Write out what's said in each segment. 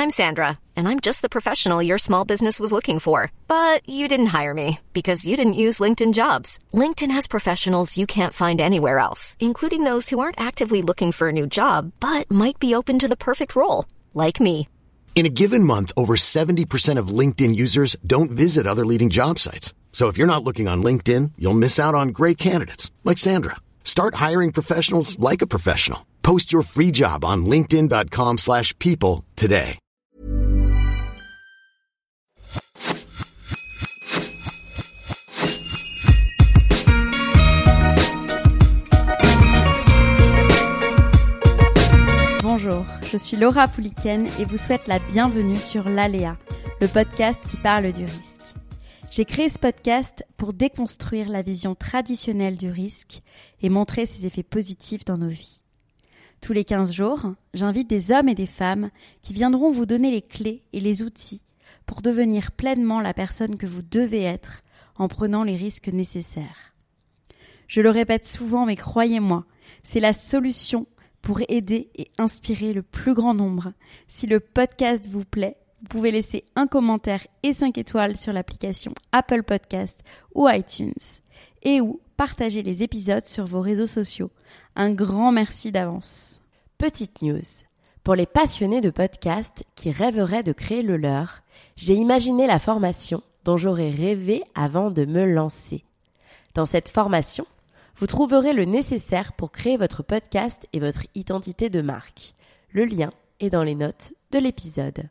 I'm Sandra, and I'm just the professional your small business was looking for. But you didn't hire me because you didn't use LinkedIn Jobs. LinkedIn has professionals you can't find anywhere else, including those who aren't actively looking for a new job, but might be open to the perfect role, like me. In a given month, over 70% of LinkedIn users don't visit other leading job sites. So if you're not looking on LinkedIn, you'll miss out on great candidates like Sandra. Start hiring professionals like a professional. Post your free job on linkedin.com/people today. Bonjour, je suis Laura Pouliken et vous souhaite la bienvenue sur l'Aléa, le podcast qui parle du risque. J'ai créé ce podcast pour déconstruire la vision traditionnelle du risque et montrer ses effets positifs dans nos vies. Tous les 15 jours, j'invite des hommes et des femmes qui viendront vous donner les clés et les outils pour devenir pleinement la personne que vous devez être en prenant les risques nécessaires. Je le répète souvent, mais croyez-moi, c'est la solution pour aider et inspirer le plus grand nombre. Si le podcast vous plaît, vous pouvez laisser un commentaire et 5 étoiles sur l'application Apple Podcast ou iTunes et ou partager les épisodes sur vos réseaux sociaux. Un grand merci d'avance. Petite news. Pour les passionnés de podcasts qui rêveraient de créer le leur, j'ai imaginé la formation dont j'aurais rêvé avant de me lancer. Dans cette formation, vous trouverez le nécessaire pour créer votre podcast et votre identité de marque. Le lien est dans les notes de l'épisode.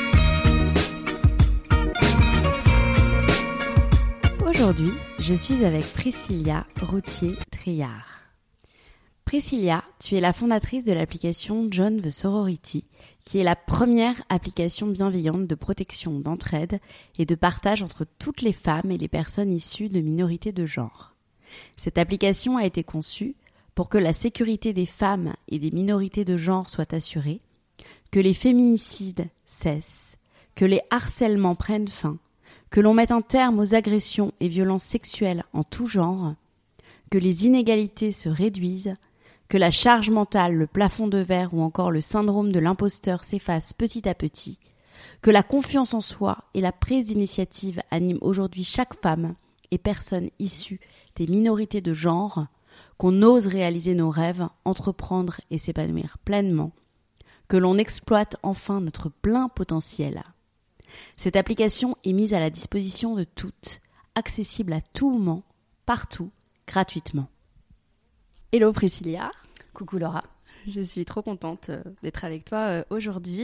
Aujourd'hui, je suis avec Priscilla Routier-Triard. Priscilla, tu es la fondatrice de l'application Join the Sorority, qui est la première application bienveillante de protection, d'entraide et de partage entre toutes les femmes et les personnes issues de minorités de genre. Cette application a été conçue pour que la sécurité des femmes et des minorités de genre soit assurée, que les féminicides cessent, que les harcèlements prennent fin, que l'on mette un terme aux agressions et violences sexuelles en tout genre, que les inégalités se réduisent, que la charge mentale, le plafond de verre ou encore le syndrome de l'imposteur s'effacent petit à petit, que la confiance en soi et la prise d'initiative animent aujourd'hui chaque femme et personne issue des minorités de genre, qu'on ose réaliser nos rêves, entreprendre et s'épanouir pleinement, que l'on exploite enfin notre plein potentiel. Cette application est mise à la disposition de toutes, accessible à tout moment, partout, gratuitement. Hello Priscilla. Coucou Laura, je suis trop contente d'être avec toi aujourd'hui.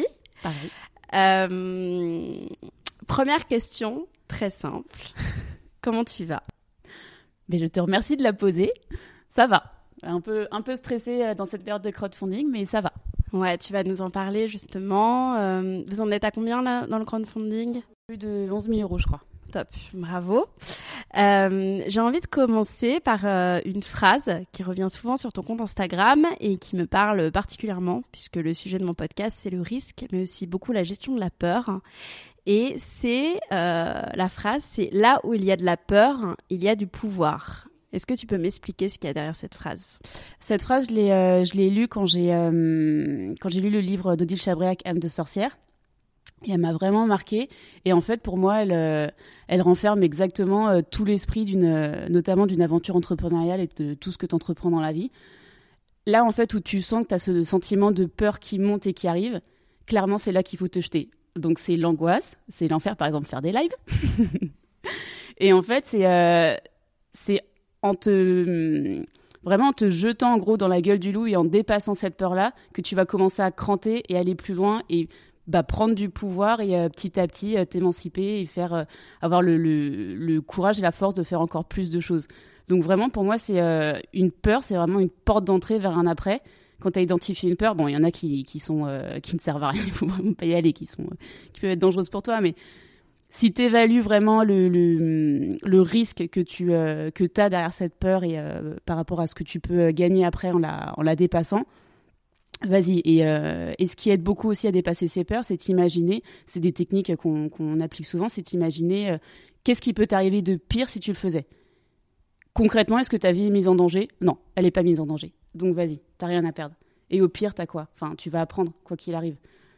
Pareil. Première question, très simple. Comment tu vas ? Mais je te remercie de la poser. Ça va. Un peu stressée dans cette période de crowdfunding, mais ça va. Ouais, tu vas nous en parler justement. Vous en êtes à combien là dans le crowdfunding ? Plus de 11 000 €, je crois. Top, bravo. J'ai envie de commencer par une phrase qui revient souvent sur ton compte Instagram et qui me parle particulièrement, puisque le sujet de mon podcast, c'est le risque, mais aussi beaucoup la gestion de la peur. Et c'est la phrase, c'est « Là où il y a de la peur, il y a du pouvoir ». Est-ce que tu peux m'expliquer ce qu'il y a derrière cette phrase ? Cette phrase, je l'ai lue quand j'ai lu le livre d'Odile Chabriac, Âme de sorcière. Et elle m'a vraiment marquée. Et en fait, pour moi, elle renferme exactement tout l'esprit notamment d'une aventure entrepreneuriale et de tout ce que tu entreprends dans la vie. Là, en fait, où tu sens que tu as ce sentiment de peur qui monte et qui arrive, clairement, c'est là qu'il faut te jeter. Donc, c'est l'angoisse, c'est l'enfer, par exemple, faire des lives. Et en fait, c'est en te jetant, en gros, dans la gueule du loup et en dépassant cette peur-là que tu vas commencer à cranter et aller plus loin et prendre du pouvoir et petit à petit t'émanciper et faire avoir le courage et la force de faire encore plus de choses. Donc vraiment, pour moi, c'est une peur, c'est vraiment une porte d'entrée vers un après. Quand tu as identifié une peur, bon, il y en a qui ne servent à rien, il faut vraiment pas y aller, qui peuvent être dangereuses pour toi, mais si tu évalues vraiment le risque que tu as derrière cette peur et par rapport à ce que tu peux gagner après en la dépassant, vas-y. Et ce qui aide beaucoup aussi à dépasser ses peurs, c'est d'imaginer, c'est des techniques qu'on applique souvent, c'est d'imaginer qu'est-ce qui peut t'arriver de pire si tu le faisais. Concrètement, est-ce que ta vie est mise en danger ? Non, elle n'est pas mise en danger. Donc vas-y, t'as rien à perdre. Et au pire, t'as quoi ? Enfin, tu vas apprendre, quoi qu'il arrive.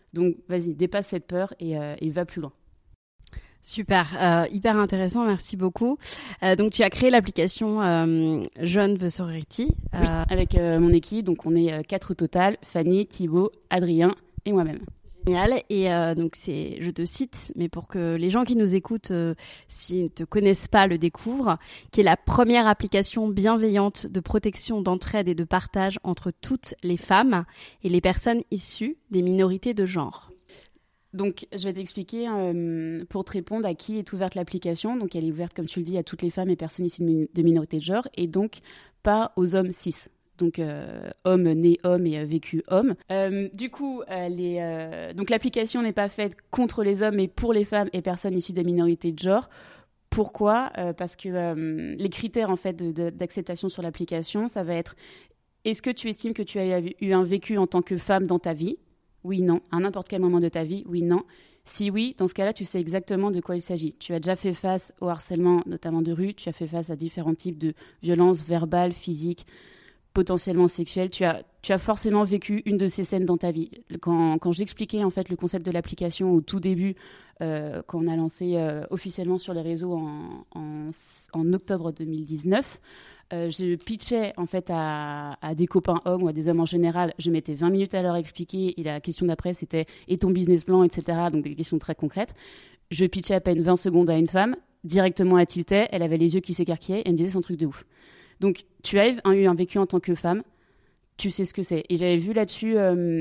Donc vas-y, dépasse cette peur et va plus loin. Super, hyper intéressant, merci beaucoup. Donc tu as créé l'application John the Sorority. Oui, avec mon équipe, donc on est 4 au total, Fanny, Thibaut, Adrien et moi-même. Génial. Et donc je te cite, mais pour que les gens qui nous écoutent, s'ils ne te connaissent pas, le découvrent, qui est la première application bienveillante de protection, d'entraide et de partage entre toutes les femmes et les personnes issues des minorités de genre. Donc, je vais t'expliquer pour te répondre à qui est ouverte l'application. Donc, elle est ouverte, comme tu le dis, à toutes les femmes et personnes issues de minorités de genre, et donc pas aux hommes cis. Donc, homme né homme et vécu homme. Du coup, donc l'application n'est pas faite contre les hommes, mais pour les femmes et personnes issues des minorités de genre. Pourquoi ? Parce que les critères en fait d'acceptation sur l'application, ça va être: est-ce que tu estimes que tu as eu un vécu en tant que femme dans ta vie ? Oui, non. À n'importe quel moment de ta vie, oui, non. Si oui, dans ce cas-là, tu sais exactement de quoi il s'agit. Tu as déjà fait face au harcèlement, notamment de rue. Tu as fait face à différents types de violences verbales, physiques, potentiellement sexuelles. Tu as forcément vécu une de ces scènes dans ta vie. Quand j'expliquais en fait le concept de l'application au tout début, quand on a lancé officiellement sur les réseaux en octobre 2019, je pitchais en fait à des copains hommes ou à des hommes en général. Je mettais 20 minutes à leur expliquer et la question d'après c'était « et ton business plan ?» etc. Donc des questions très concrètes. Je pitchais à peine 20 secondes à une femme, directement elle tiltait, elle avait les yeux qui s'écarquillaient et elle me disait « c'est un truc de ouf ». Donc tu as eu un vécu en tant que femme, tu sais ce que c'est. Et j'avais vu là-dessus...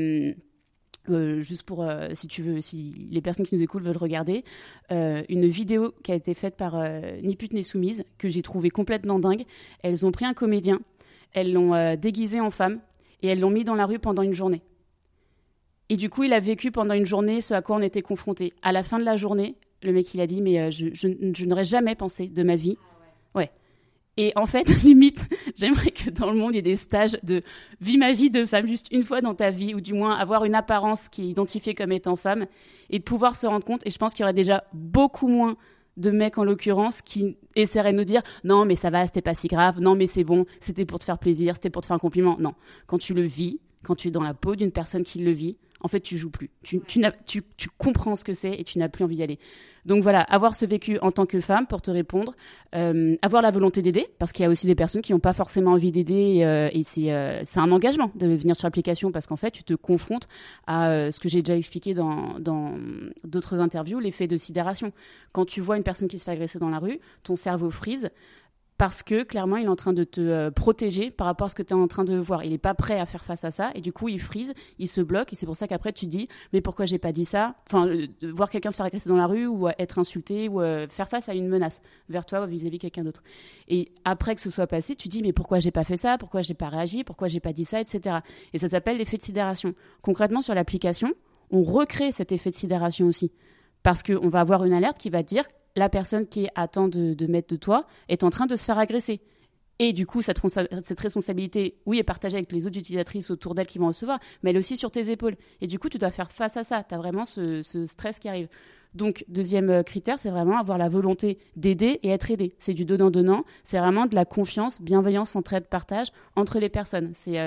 juste pour, si les personnes qui nous écoutent veulent regarder, une vidéo qui a été faite par Ni pute ni soumise, que j'ai trouvée complètement dingue. Elles ont pris un comédien, elles l'ont déguisé en femme, et elles l'ont mis dans la rue pendant une journée. Et du coup, il a vécu pendant une journée ce à quoi on était confrontés. À la fin de la journée, le mec, il a dit « mais je n'aurais jamais pensé de ma vie. » Ouais. Et en fait, limite, j'aimerais que dans le monde, il y ait des stages de « vis ma vie de femme juste une fois dans ta vie » ou du moins avoir une apparence qui est identifiée comme étant femme et de pouvoir se rendre compte. Et je pense qu'il y aurait déjà beaucoup moins de mecs, en l'occurrence, qui essaieraient de nous dire « non, mais ça va, c'était pas si grave. Non, mais c'est bon, c'était pour te faire plaisir, c'était pour te faire un compliment. » Non, quand tu le vis, quand tu es dans la peau d'une personne qui le vit, en fait, tu joues plus. Tu comprends ce que c'est et tu n'as plus envie d'y aller. Donc voilà, avoir ce vécu en tant que femme, pour te répondre, avoir la volonté d'aider, parce qu'il y a aussi des personnes qui n'ont pas forcément envie d'aider et c'est un engagement de venir sur l'application parce qu'en fait, tu te confrontes à ce que j'ai déjà expliqué dans d'autres interviews, l'effet de sidération. Quand tu vois une personne qui se fait agresser dans la rue, ton cerveau frise. Parce que, clairement, il est en train de te protéger par rapport à ce que tu es en train de voir. Il n'est pas prêt à faire face à ça. Et du coup, il frise, il se bloque. Et c'est pour ça qu'après, tu dis « mais pourquoi j'ai pas dit ça ?» Enfin, voir quelqu'un se faire agresser dans la rue ou être insulté ou faire face à une menace vers toi ou vis-à-vis de quelqu'un d'autre. Et après que ce soit passé, tu dis « mais pourquoi j'ai pas fait ça ? Pourquoi j'ai pas réagi ? Pourquoi j'ai pas dit ça ?» etc. Et ça s'appelle l'effet de sidération. Concrètement, sur l'application, on recrée cet effet de sidération aussi. Parce qu'on va avoir une alerte qui va dire « la personne qui attend de mettre de toi est en train de se faire agresser. » Et du coup, cette responsabilité, oui, est partagée avec les autres utilisatrices autour d'elle qui vont recevoir, mais elle est aussi sur tes épaules. Et du coup, tu dois faire face à ça. Tu as vraiment ce stress qui arrive. Donc, deuxième critère, c'est vraiment avoir la volonté d'aider et être aidé. C'est du donnant-donnant. C'est vraiment de la confiance, bienveillance, entraide, partage entre les personnes. C'est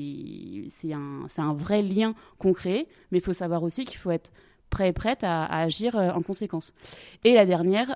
un vrai lien qu'on crée, mais il faut savoir aussi qu'il faut être prêt et prête à agir en conséquence. Et la dernière,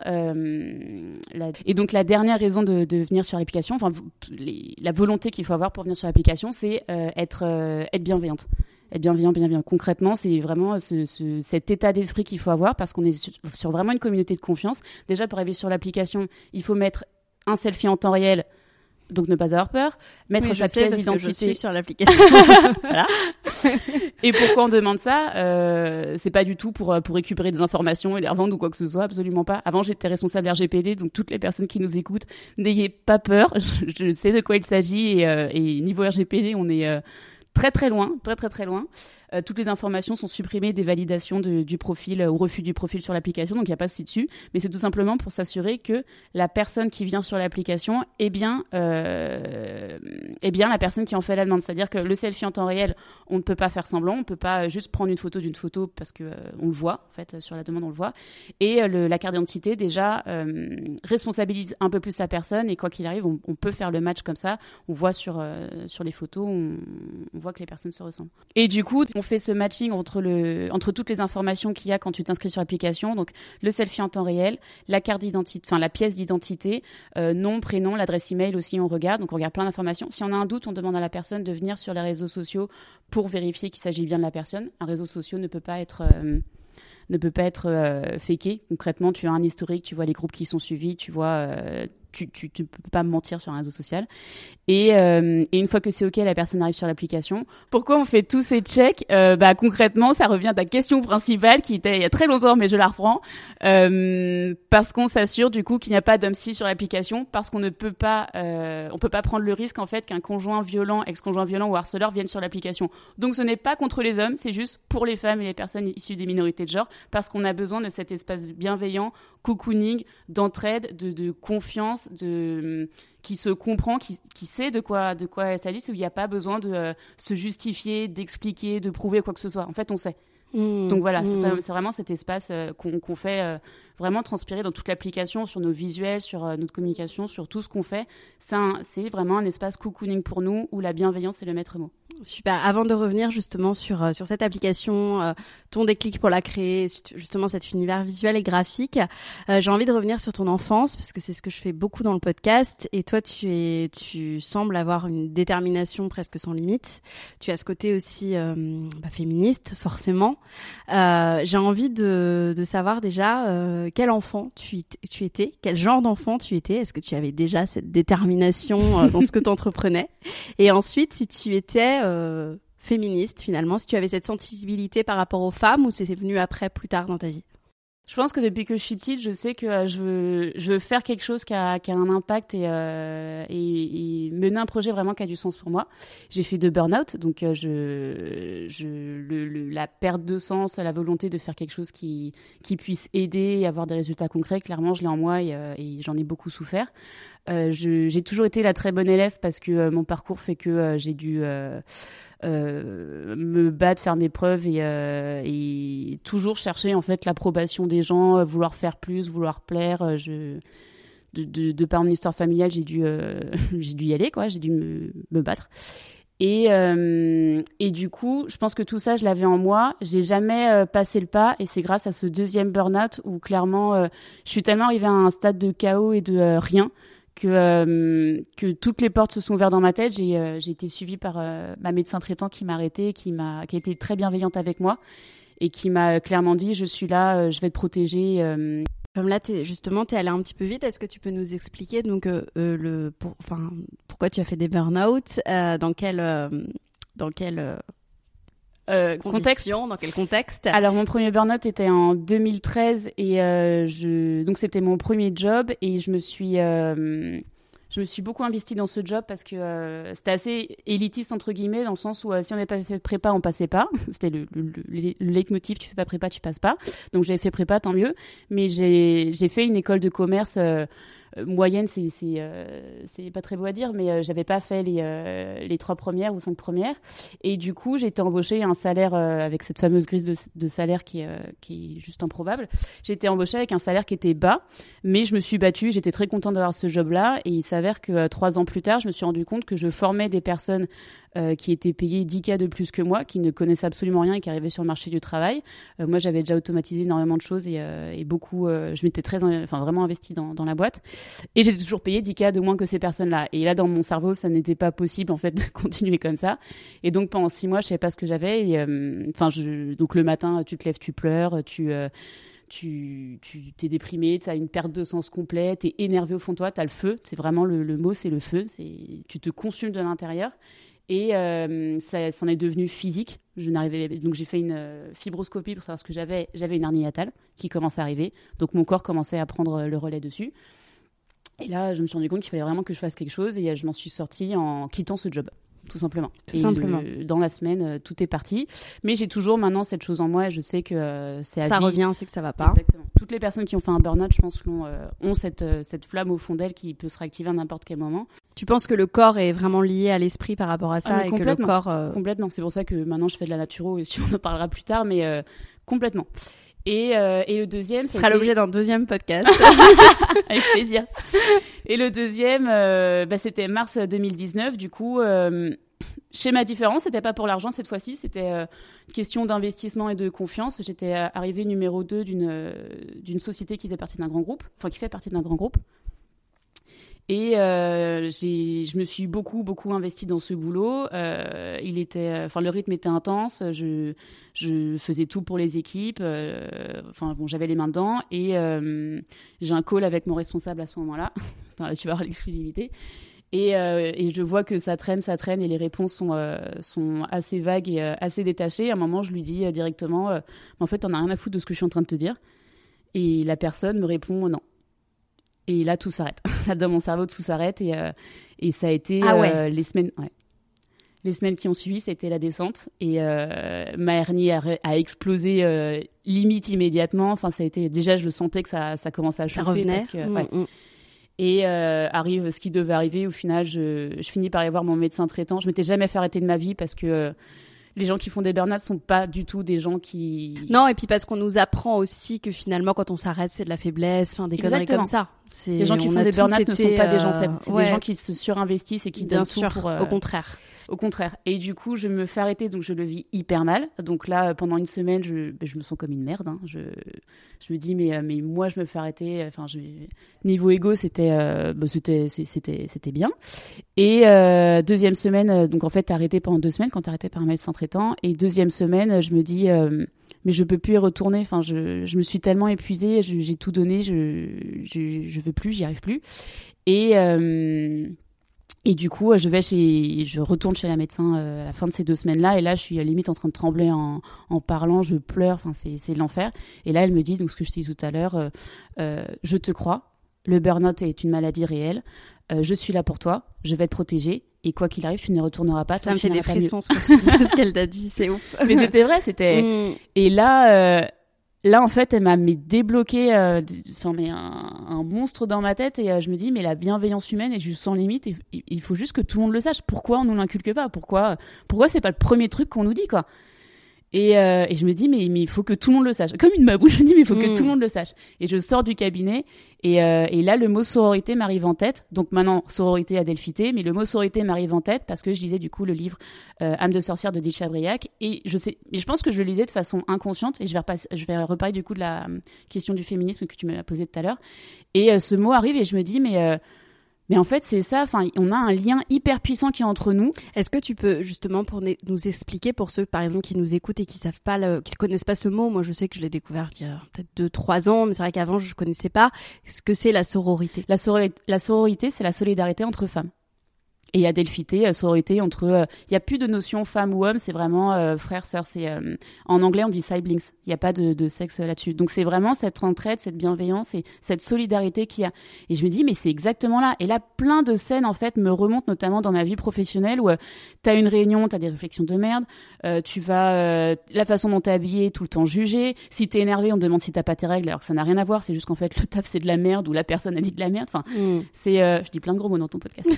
donc la dernière raison de venir sur l'application, enfin la volonté qu'il faut avoir pour venir sur l'application, c'est être bienveillante. Être bienveillant. Concrètement, c'est vraiment cet état d'esprit qu'il faut avoir parce qu'on est sur vraiment une communauté de confiance. Déjà, pour arriver sur l'application, il faut mettre un selfie en temps réel. Donc ne pas avoir peur, mettre sa pièce d'identité. Je suis sur l'application. Voilà. Et pourquoi on demande ça c'est pas du tout pour récupérer des informations et les revendre ou quoi que ce soit, absolument pas. Avant, j'étais responsable RGPD, donc toutes les personnes qui nous écoutent, n'ayez pas peur. Je sais de quoi il s'agit et niveau RGPD, on est très très loin. Toutes les informations sont supprimées des validations du profil ou refus du profil sur l'application, donc il n'y a pas de souci dessus. Mais c'est tout simplement pour s'assurer que la personne qui vient sur l'application est bien la personne qui en fait la demande. C'est-à-dire que le selfie en temps réel, on ne peut pas faire semblant, on ne peut pas juste prendre une photo d'une photo parce que on le voit, en fait, sur la demande on le voit. Et la carte d'identité déjà responsabilise un peu plus la personne et quoi qu'il arrive, on peut faire le match comme ça. On voit sur les photos, on voit que les personnes se ressemblent. Et du coup, on fait ce matching entre toutes les informations qu'il y a quand tu t'inscris sur l'application. Donc, le selfie en temps réel, la carte d'identité, enfin, la pièce d'identité, nom, prénom, l'adresse email aussi, on regarde. Donc, on regarde plein d'informations. Si on a un doute, on demande à la personne de venir sur les réseaux sociaux pour vérifier qu'il s'agit bien de la personne. Un réseau social ne peut pas être faké. Concrètement, tu as un historique, tu vois les groupes qui sont suivis, tu vois, tu peux pas mentir sur un réseau social. Et une fois que c'est OK, la personne arrive sur l'application. Pourquoi on fait tous ces checks ? Concrètement, ça revient à ta question principale qui était il y a très longtemps, mais je la reprends. Parce qu'on s'assure du coup qu'il n'y a pas d'homme-ci sur l'application, parce qu'on peut pas prendre le risque en fait qu'un conjoint violent, ex-conjoint violent ou harceleur vienne sur l'application. Donc ce n'est pas contre les hommes, c'est juste pour les femmes et les personnes issues des minorités de genre, parce qu'on a besoin de cet espace bienveillant, cocooning, d'entraide, de confiance, qui se comprend, qui sait de quoi elle s'agit, où il n'y a pas besoin de se justifier, d'expliquer, de prouver quoi que ce soit. En fait, on sait. Donc voilà, c'est vraiment cet espace qu'on fait vraiment transpirer dans toute l'application, sur nos visuels, sur notre communication, sur tout ce qu'on fait. C'est vraiment un espace cocooning pour nous où la bienveillance est le maître mot. Super. Avant de revenir justement sur cette application, ton déclic pour la créer, justement cet univers visuel et graphique, j'ai envie de revenir sur ton enfance parce que c'est ce que je fais beaucoup dans le podcast. Et toi, tu sembles avoir une détermination presque sans limite. Tu as ce côté aussi féministe, forcément. J'ai envie de savoir déjà quel enfant tu étais, quel genre d'enfant tu étais. Est-ce que tu avais déjà cette détermination dans ce que tu entreprenais ? Et ensuite, si tu étais féministe finalement, si tu avais cette sensibilité par rapport aux femmes ou si c'est venu après, plus tard dans ta vie ? Je pense que depuis que je suis petite, je sais que je veux faire quelque chose qui a un impact et mener un projet vraiment qui a du sens pour moi. J'ai fait 2 burn-out, donc la perte de sens, la volonté de faire quelque chose qui puisse aider et avoir des résultats concrets, clairement, je l'ai en moi et j'en ai beaucoup souffert. J'ai toujours été la très bonne élève parce que mon parcours fait que j'ai dû me battre, faire mes preuves et toujours chercher en fait l'approbation des gens, vouloir faire plus, vouloir plaire. De par mon histoire familiale, j'ai dû y aller, quoi. J'ai dû me battre. Et du coup, je pense que tout ça, je l'avais en moi. J'ai jamais passé le pas, et c'est grâce à ce 2e burn-out où clairement, je suis tellement arrivée à un stade de chaos et de rien que toutes les portes se sont ouvertes dans ma tête. J'ai été suivie par ma médecin traitant qui m'a arrêtée, qui a été très bienveillante avec moi et qui m'a clairement dit je suis là, je vais te protéger. Comme là, t'es allée un petit peu vite. Est-ce que tu peux nous expliquer donc pourquoi tu as fait des burn-out, dans quel conditions, dans quel contexte ? Alors mon premier burn-out était en 2013 et donc c'était mon premier job et je me suis beaucoup investie dans ce job parce que c'était assez élitiste entre guillemets, dans le sens où si on n'avait pas fait prépa, on passait pas. C'était le leitmotiv, tu fais pas prépa, tu passes pas. Donc j'avais fait prépa, tant mieux. Mais j'ai fait une école de commerce moyenne, c'est pas très beau à dire, mais j'avais pas fait les 3 premières ou 5 premières. Et du coup, j'ai été embauchée à un salaire avec cette fameuse grille de salaire qui est juste improbable. J'ai été embauchée avec un salaire qui était bas, mais je me suis battue. J'étais très contente d'avoir ce job-là. Et il s'avère que 3 ans plus tard, je me suis rendu compte que je formais des personnes qui étaient payées 10K de plus que moi, qui ne connaissaient absolument rien et qui arrivaient sur le marché du travail. Moi, j'avais déjà automatisé énormément de choses et beaucoup. Je m'étais vraiment investie dans la boîte. Et j'étais toujours payée 10K de moins que ces personnes-là. Et là, dans mon cerveau, ça n'était pas possible, en fait, de continuer comme ça. Et donc, pendant 6 mois, je savais pas ce que j'avais. Donc, le matin, tu te lèves, tu pleures, tu t'es déprimé, tu as une perte de sens complète, tu es énervé au fond de toi, tu as le feu. C'est vraiment le mot, c'est le feu. Tu te consumes de l'intérieur. Et ça s'en est devenu physique. Donc j'ai fait une fibroscopie pour savoir ce que j'avais. J'avais une hernie hiatale qui commençait à arriver. Donc mon corps commençait à prendre le relais dessus. Et là, je me suis rendu compte qu'il fallait vraiment que je fasse quelque chose. Et je m'en suis sortie en quittant ce job, tout simplement. Dans la semaine, tout est parti. Mais j'ai toujours maintenant cette chose en moi et je sais que c'est à vie. Ça revient, c'est que ça va pas. Exactement. Toutes les personnes qui ont fait un burn-out, je pense, ont cette flamme au fond d'elles qui peut se réactiver à n'importe quel moment. Tu penses que le corps est vraiment lié à l'esprit par rapport à ça et que le corps... Complètement. C'est pour ça que maintenant, je fais de la naturo et on en parlera plus tard, mais complètement. Et le deuxième... Ça sera l'objet d'un 2e podcast. Avec plaisir. Et le deuxième, c'était mars 2019. Du coup, Schéma différent, c'était pas pour l'argent cette fois-ci, c'était une question d'investissement et de confiance. J'étais arrivée numéro 2 d'une société qui faisait partie d'un grand groupe, qui fait partie d'un grand groupe. Et je me suis beaucoup investie dans ce boulot. Le rythme était intense. Je faisais tout pour les équipes. J'avais les mains dedans. Et j'ai un call avec mon responsable à ce moment-là. Là, tu vas avoir l'exclusivité. Et je vois que ça traîne et les réponses sont assez vagues et assez détachées. À un moment, je lui dis directement, en fait, t'en as rien à foutre de ce que je suis en train de te dire. Et la personne me répond non. Et là, tout s'arrête. Là, dans mon cerveau, tout s'arrête. Et ça a été les semaines... Ouais. Les semaines qui ont suivi, c'était la descente. Et ma hernie a explosé limite immédiatement. Enfin, ça a été... Déjà, je le sentais que ça commençait à chauffer. Ça revenait. Parce que, Et arrive ce qui devait arriver. Au final, je finis par aller voir mon médecin traitant. Je m'étais jamais fait arrêter de ma vie parce que les gens qui font des burn-out sont pas du tout des gens qui... Non, et puis parce qu'on nous apprend aussi que finalement, quand on s'arrête, c'est de la faiblesse, des conneries comme ça. Les gens qui font des burn-out ne sont pas des gens faibles. C'est des gens qui se surinvestissent et qui donnent tout pour... Au contraire. Au contraire. Et du coup, je me fais arrêter, donc je le vis hyper mal. Donc là, pendant une semaine, je me sens comme une merde. Je me dis, mais moi, je me fais arrêter. Niveau égo, c'était bien. Et deuxième semaine, donc en fait, t'es arrêté pendant 2 semaines quand t'es arrêté par un médecin traitant. Et deuxième semaine, je me dis, mais je peux plus y retourner. Je me suis tellement épuisée, j'ai tout donné, je veux plus, j'y arrive plus. Et du coup, je retourne chez la médecin à la fin de ces 2 semaines-là. Et là, je suis limite en train de trembler en parlant. Je pleure. C'est l'enfer. Et là, elle me dit, donc ce que je te dis tout à l'heure, je te crois. Le burn-out est une maladie réelle. Je suis là pour toi. Je vais te protéger. Et quoi qu'il arrive, tu ne retourneras pas. Ça me fait des frissons ce que tu dis, ce qu'elle t'a dit. C'est ouf. Mais c'était vrai. Et là, en fait, elle m'a débloqué un monstre dans ma tête et je me dis, mais la bienveillance humaine est juste sans limite et il faut juste que tout le monde le sache. Pourquoi on nous l'inculque pas ? Pourquoi c'est pas le premier truc qu'on nous dit, quoi ? Et je me dis, mais il faut que tout le monde le sache. Comme une mabouche, je me dis, mais il faut que tout le monde le sache. Et je sors du cabinet et là, le mot sororité m'arrive en tête. Donc maintenant, sororité Adelphité, mais le mot sororité m'arrive en tête parce que je lisais du coup le livre Âme de sorcière de Odile Chabriac. Et je pense que je le lisais de façon inconsciente et je vais reparler du coup de la question du féminisme que tu m'as posée tout à l'heure. Et ce mot arrive et je me dis, mais en fait, c'est ça. On a un lien hyper puissant qui est entre nous. Est-ce que tu peux justement pour nous expliquer pour ceux, par exemple, qui nous écoutent et qui savent pas, qui connaissent pas ce mot. Moi, je sais que je l'ai découvert il y a peut-être 2-3 ans, mais c'est vrai qu'avant, je connaissais pas. Ce que c'est la sororité. La sororité, c'est la solidarité entre femmes. Et Adelphité, sororité entre... Il n'y a plus de notion femme ou homme, c'est vraiment frère, sœur. En anglais, on dit siblings. Il n'y a pas de sexe là-dessus. Donc, c'est vraiment cette entraide, cette bienveillance et cette solidarité qu'il y a. Et je me dis, mais c'est exactement là. Et là, plein de scènes, en fait, me remontent, notamment dans ma vie professionnelle, où t'as une réunion, t'as des réflexions de merde, tu vas... la façon dont t'es habillée, tout le temps jugée. Si t'es énervé, on te demande si t'as pas tes règles, alors que ça n'a rien à voir. C'est juste qu'en fait, le taf, c'est de la merde, ou la personne a dit de la merde. Je dis plein de gros mots dans ton podcast.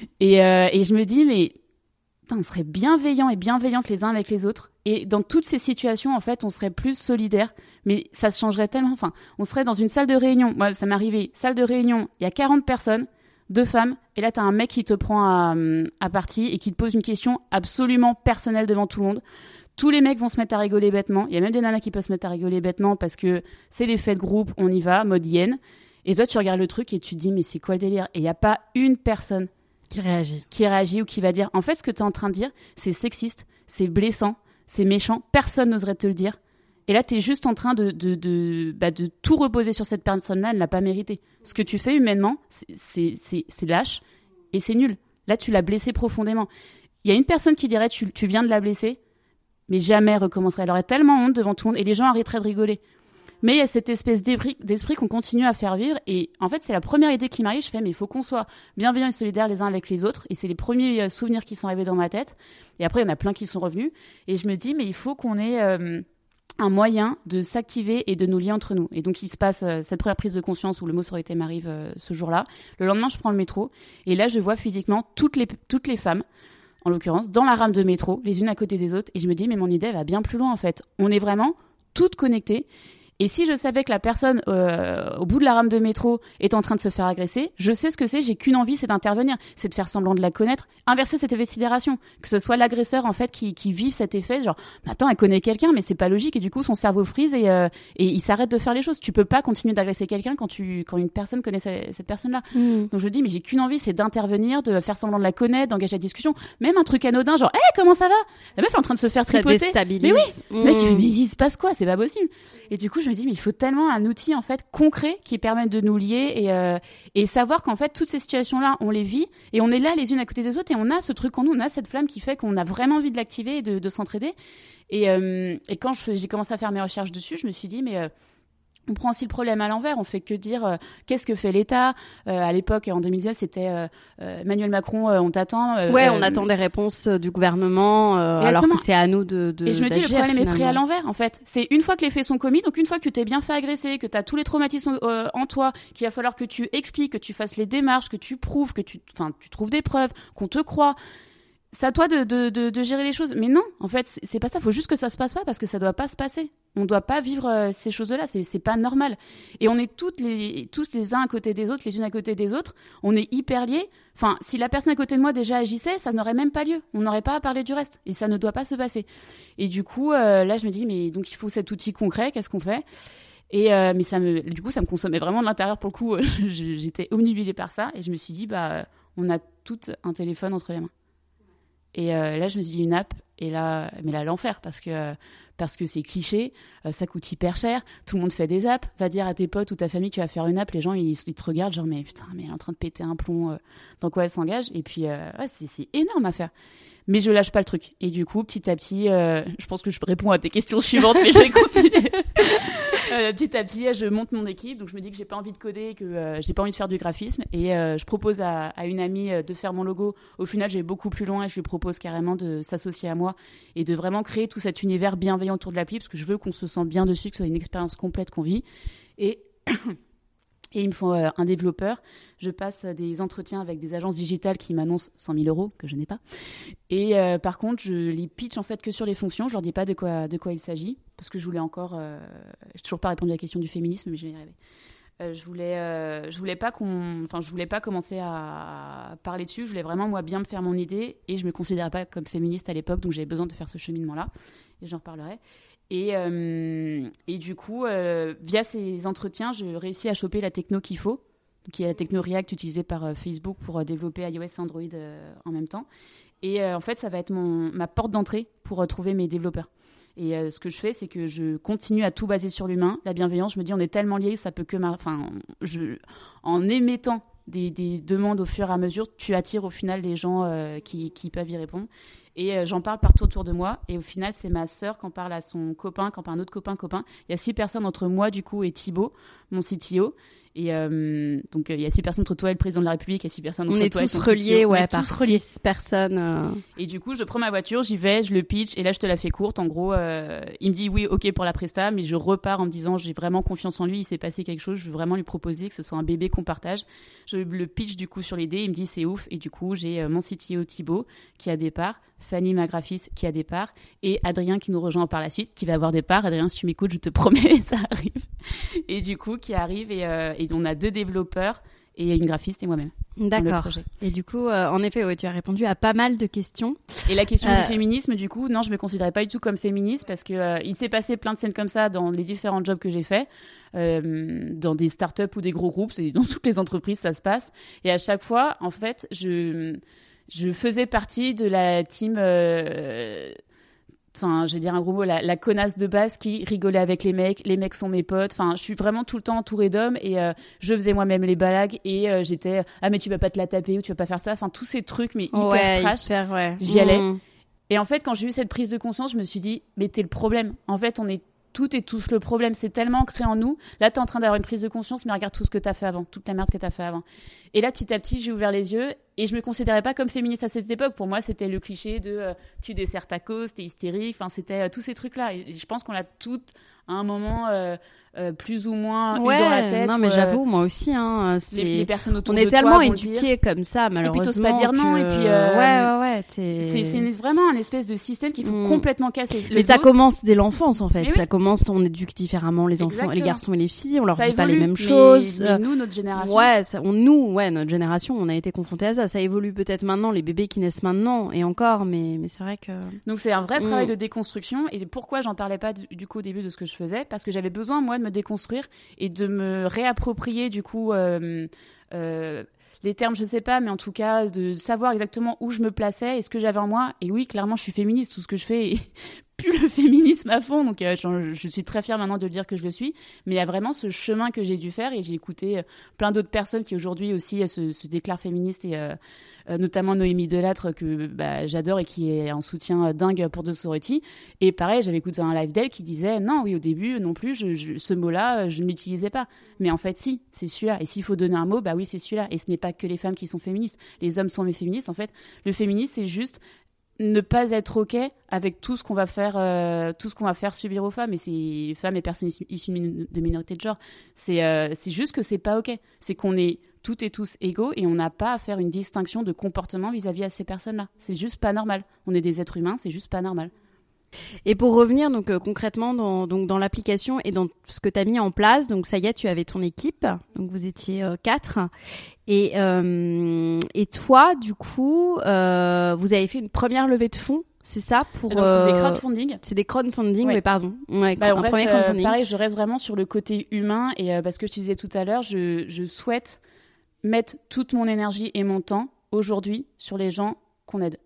Et je me dis, mais on serait bienveillants et bienveillantes les uns avec les autres. Et dans toutes ces situations, en fait, on serait plus solidaires. Mais ça se changerait tellement. On serait dans une salle de réunion. Moi, ça m'est arrivé. Salle de réunion, il y a 40 personnes, 2 femmes. Et là, t'as un mec qui te prend à partie et qui te pose une question absolument personnelle devant tout le monde. Tous les mecs vont se mettre à rigoler bêtement. Il y a même des nanas qui peuvent se mettre à rigoler bêtement parce que c'est l'effet de groupe, on y va, mode hyène. Et toi, tu regardes le truc et tu te dis, mais c'est quoi le délire ? Et il n'y a pas une personne qui réagit ou qui va dire, en fait, ce que tu es en train de dire, c'est sexiste, c'est blessant, c'est méchant, personne n'oserait te le dire. Et là, tu es juste en train de tout reposer sur cette personne-là, elle ne l'a pas mérité. Ce que tu fais humainement, c'est lâche et c'est nul. Là, tu l'as blessée profondément. Il y a une personne qui dirait, tu viens de la blesser, mais jamais recommencerait. Elle aurait tellement honte devant tout le monde et les gens arrêteraient de rigoler. Mais il y a cette espèce d'esprit qu'on continue à faire vivre. Et en fait, c'est la première idée qui m'arrive. Je fais, mais il faut qu'on soit bienveillants et solidaires les uns avec les autres. Et c'est les premiers souvenirs qui sont arrivés dans ma tête. Et après, il y en a plein qui sont revenus. Et je me dis, mais il faut qu'on ait un moyen de s'activer et de nous lier entre nous. Et donc, il se passe cette première prise de conscience où le mot sororité m'arrive ce jour-là. Le lendemain, je prends le métro. Et là, je vois physiquement toutes les femmes, en l'occurrence, dans la rame de métro, les unes à côté des autres. Et je me dis, mais mon idée va bien plus loin, en fait. On est vraiment toutes connectées. Et si je savais que la personne au bout de la rame de métro est en train de se faire agresser, je sais ce que c'est, j'ai qu'une envie, c'est d'intervenir, c'est de faire semblant de la connaître, inverser cet effet de sidération, que ce soit l'agresseur en fait qui vive cet effet, genre attends, elle connaît quelqu'un mais c'est pas logique, et du coup son cerveau frise et il s'arrête de faire les choses. Tu peux pas continuer d'agresser quelqu'un quand une personne connaît cette personne-là. Donc je dis mais j'ai qu'une envie, c'est d'intervenir, de faire semblant de la connaître, d'engager la discussion, même un truc anodin genre comment ça va, la meuf est en train de se faire tripoter, ça déstabilise. mais oui, mec, mais il se passe quoi, c'est pas possible. Et du coup je me dis mais il faut tellement un outil en fait concret qui permette de nous lier et savoir qu'en fait toutes ces situations là on les vit et on est là les unes à côté des autres et on a ce truc en nous, on a cette flamme qui fait qu'on a vraiment envie de l'activer et de s'entraider. Et quand j'ai commencé à faire mes recherches dessus, je me suis dit mais on prend aussi le problème à l'envers, on fait que dire qu'est-ce que fait l'État. À l'époque, en 2019, c'était Emmanuel Macron, on t'attend. On attend des réponses du gouvernement, alors que c'est à nous de Et je me dis, le problème est pris à l'envers, en fait. C'est une fois que les faits sont commis, donc une fois que tu t'es bien fait agresser, que tu as tous les traumatismes en toi, qu'il va falloir que tu expliques, que tu fasses les démarches, que tu prouves, que tu trouves des preuves, qu'on te croit. C'est à toi de gérer les choses. Mais non, en fait, c'est pas ça. Faut juste que ça se passe pas parce que ça doit pas se passer. On doit pas vivre ces choses-là. C'est pas normal. Et on est tous les uns à côté des autres, les unes à côté des autres. On est hyper liés. Enfin, si la personne à côté de moi déjà agissait, ça n'aurait même pas lieu. On n'aurait pas à parler du reste. Et ça ne doit pas se passer. Et du coup, là, je me dis, mais donc il faut cet outil concret. Qu'est-ce qu'on fait ? Et mais ça me consommait vraiment de l'intérieur pour le coup. J'étais omnibulée par ça. Et je me suis dit, on a toutes un téléphone entre les mains. Et là, je me suis dit une app, mais là, l'enfer, parce que c'est cliché, ça coûte hyper cher, tout le monde fait des apps, va dire à tes potes ou ta famille que tu vas faire une app, les gens, ils te regardent genre, mais putain, mais elle est en train de péter un plomb, dans quoi elle s'engage, et puis, c'est énorme à faire. Mais je lâche pas le truc. Et du coup, petit à petit, je pense que je réponds à tes questions suivantes, mais je vais continuer. Petit à petit, je monte mon équipe, donc je me dis que j'ai pas envie de coder, que j'ai pas envie de faire du graphisme, et je propose à une amie de faire mon logo. Au final, j'ai beaucoup plus loin et je lui propose carrément de s'associer à moi et de vraiment créer tout cet univers bienveillant autour de l'appli, parce que je veux qu'on se sente bien dessus, que ce soit une expérience complète qu'on vit. Et il me faut un développeur. Je passe des entretiens avec des agences digitales qui m'annoncent 100 000 euros, que je n'ai pas. Et par contre, je les pitch en fait que sur les fonctions. Je leur dis pas de quoi il s'agit, parce que je voulais encore... j'ai toujours pas répondu à la question du féminisme, mais je vais y arriver. Je voulais pas commencer à parler dessus. Je voulais vraiment, moi, bien me faire mon idée. Et je me considérais pas comme féministe à l'époque, donc j'avais besoin de faire ce cheminement-là. Et j'en reparlerai. Et du coup, via ces entretiens, je réussis à choper la techno qu'il faut, qui est la techno React utilisée par Facebook pour développer iOS et Android en même temps. Et en fait, ça va être ma porte d'entrée pour trouver mes développeurs. Et ce que je fais, c'est que je continue à tout baser sur l'humain, la bienveillance. Je me dis, on est tellement liés, ça peut que... en émettant des demandes au fur et à mesure, tu attires au final les gens qui peuvent y répondre. Et j'en parle partout autour de moi. Et au final, c'est ma sœur qui en parle à son copain, qui en parle à un autre copain. Il y a 6 personnes entre moi, du coup, et Thibaut, mon CTO. Et donc, il y a 6 personnes entre toi et le président de la République. Il y a 6 personnes entre toi et ton CTO. On est tous reliés, par 6 personnes. Et du coup, je prends ma voiture, j'y vais, je le pitch. Et là, je te la fais courte. En gros, il me dit oui, ok pour la presta. Mais je repars en me disant, j'ai vraiment confiance en lui. Il s'est passé quelque chose. Je veux vraiment lui proposer que ce soit un bébé qu'on partage. Je le pitch, du coup, sur l'idée. Il me dit, c'est ouf. Et du coup, j'ai mon CTO Thibaut qui a des parts. Fanny, ma graphiste, qui a des parts, et Adrien qui nous rejoint par la suite, qui va avoir des parts. Adrien, si tu m'écoutes, je te promets, ça arrive. Et du coup, qui arrive, et on a 2 développeurs, et une graphiste et moi-même. D'accord. Et du coup, en effet, tu as répondu à pas mal de questions. Et la question du féminisme, du coup, non, je me considérais pas du tout comme féministe, parce que il s'est passé plein de scènes comme ça dans les différents jobs que j'ai faits, dans des startups ou des gros groupes, et dans toutes les entreprises, ça se passe. Et à chaque fois, en fait, je faisais partie de la team, je vais dire un gros mot, la connasse de base qui rigolait avec les mecs sont mes potes, je suis vraiment tout le temps entourée d'hommes, et je faisais moi-même les blagues, et j'étais, mais tu vas pas te la taper, ou tu vas pas faire ça, tous ces trucs, mais hyper trash, j'y allais. Et en fait, quand j'ai eu cette prise de conscience, je me suis dit, mais t'es le problème, en fait, on est toutes et tous le problème, c'est tellement ancré en nous. Là, t'es en train d'avoir une prise de conscience, mais regarde tout ce que t'as fait avant, toute la merde que t'as fait avant. Et là, petit à petit, j'ai ouvert les yeux, et je me considérais pas comme féministe à cette époque. Pour moi, c'était le cliché de tu desserres ta cause, t'es hystérique, c'était tous ces trucs-là. Et je pense qu'on l'a toutes à un moment plus ou moins eu dans la tête. Non, mais j'avoue, moi aussi, hein, les personnes autour de toi. On est tellement éduqués comme ça, malheureusement. Et puis t'oses pas dire non. Et puis c'est vraiment un espèce de système qu'il faut complètement casser. Mais ça commence dès l'enfance, en fait. Ça commence, on éduque différemment les enfants, les garçons et les filles. On leur dit pas les mêmes choses. Mais nous, notre génération. Notre génération, on a été confrontés à ça. Ça évolue peut-être maintenant, les bébés qui naissent maintenant et encore, mais c'est vrai que. Donc c'est un vrai travail de déconstruction. Et pourquoi j'en parlais pas du coup au début de ce que je faisais, parce que j'avais besoin moi de me déconstruire et de me réapproprier du coup les termes, je sais pas, mais en tout cas de savoir exactement où je me plaçais et ce que j'avais en moi. Et oui, clairement, je suis féministe, tout ce que je fais est plus le féminisme à fond, donc je suis très fière maintenant de dire que je le suis, mais il y a vraiment ce chemin que j'ai dû faire et j'ai écouté plein d'autres personnes qui aujourd'hui aussi se déclarent féministes et notamment Noémie Delattre que j'adore et qui est un soutien dingue pour The Sorority. Et pareil, j'avais écouté un live d'elle qui disait non, oui, au début non plus, ce mot-là, je ne l'utilisais pas, mais en fait si, c'est celui-là, et s'il faut donner un mot, oui, c'est celui-là, et ce n'est pas que les femmes qui sont féministes, les hommes sont mes féministes. En fait, le féminisme, c'est juste ne pas être ok avec tout ce qu'on va faire subir aux femmes, et c'est femmes et personnes issues de minorités de genre. C'est juste que c'est pas ok. C'est qu'on est toutes et tous égaux et on n'a pas à faire une distinction de comportement vis-à-vis à ces personnes-là. C'est juste pas normal. On est des êtres humains, c'est juste pas normal. Et pour revenir donc concrètement dans l'application et dans ce que tu as mis en place, donc ça y est, tu avais ton équipe, donc vous étiez 4 et toi du coup vous avez fait une première levée de fonds, c'est ça pour donc, c'est des crowdfunding. C'est des crowdfunding, ouais. Oui, pardon. Ouais, on reste, pareil, je reste vraiment sur le côté humain et parce que je te disais tout à l'heure, je souhaite mettre toute mon énergie et mon temps aujourd'hui sur les gens qu'on aide.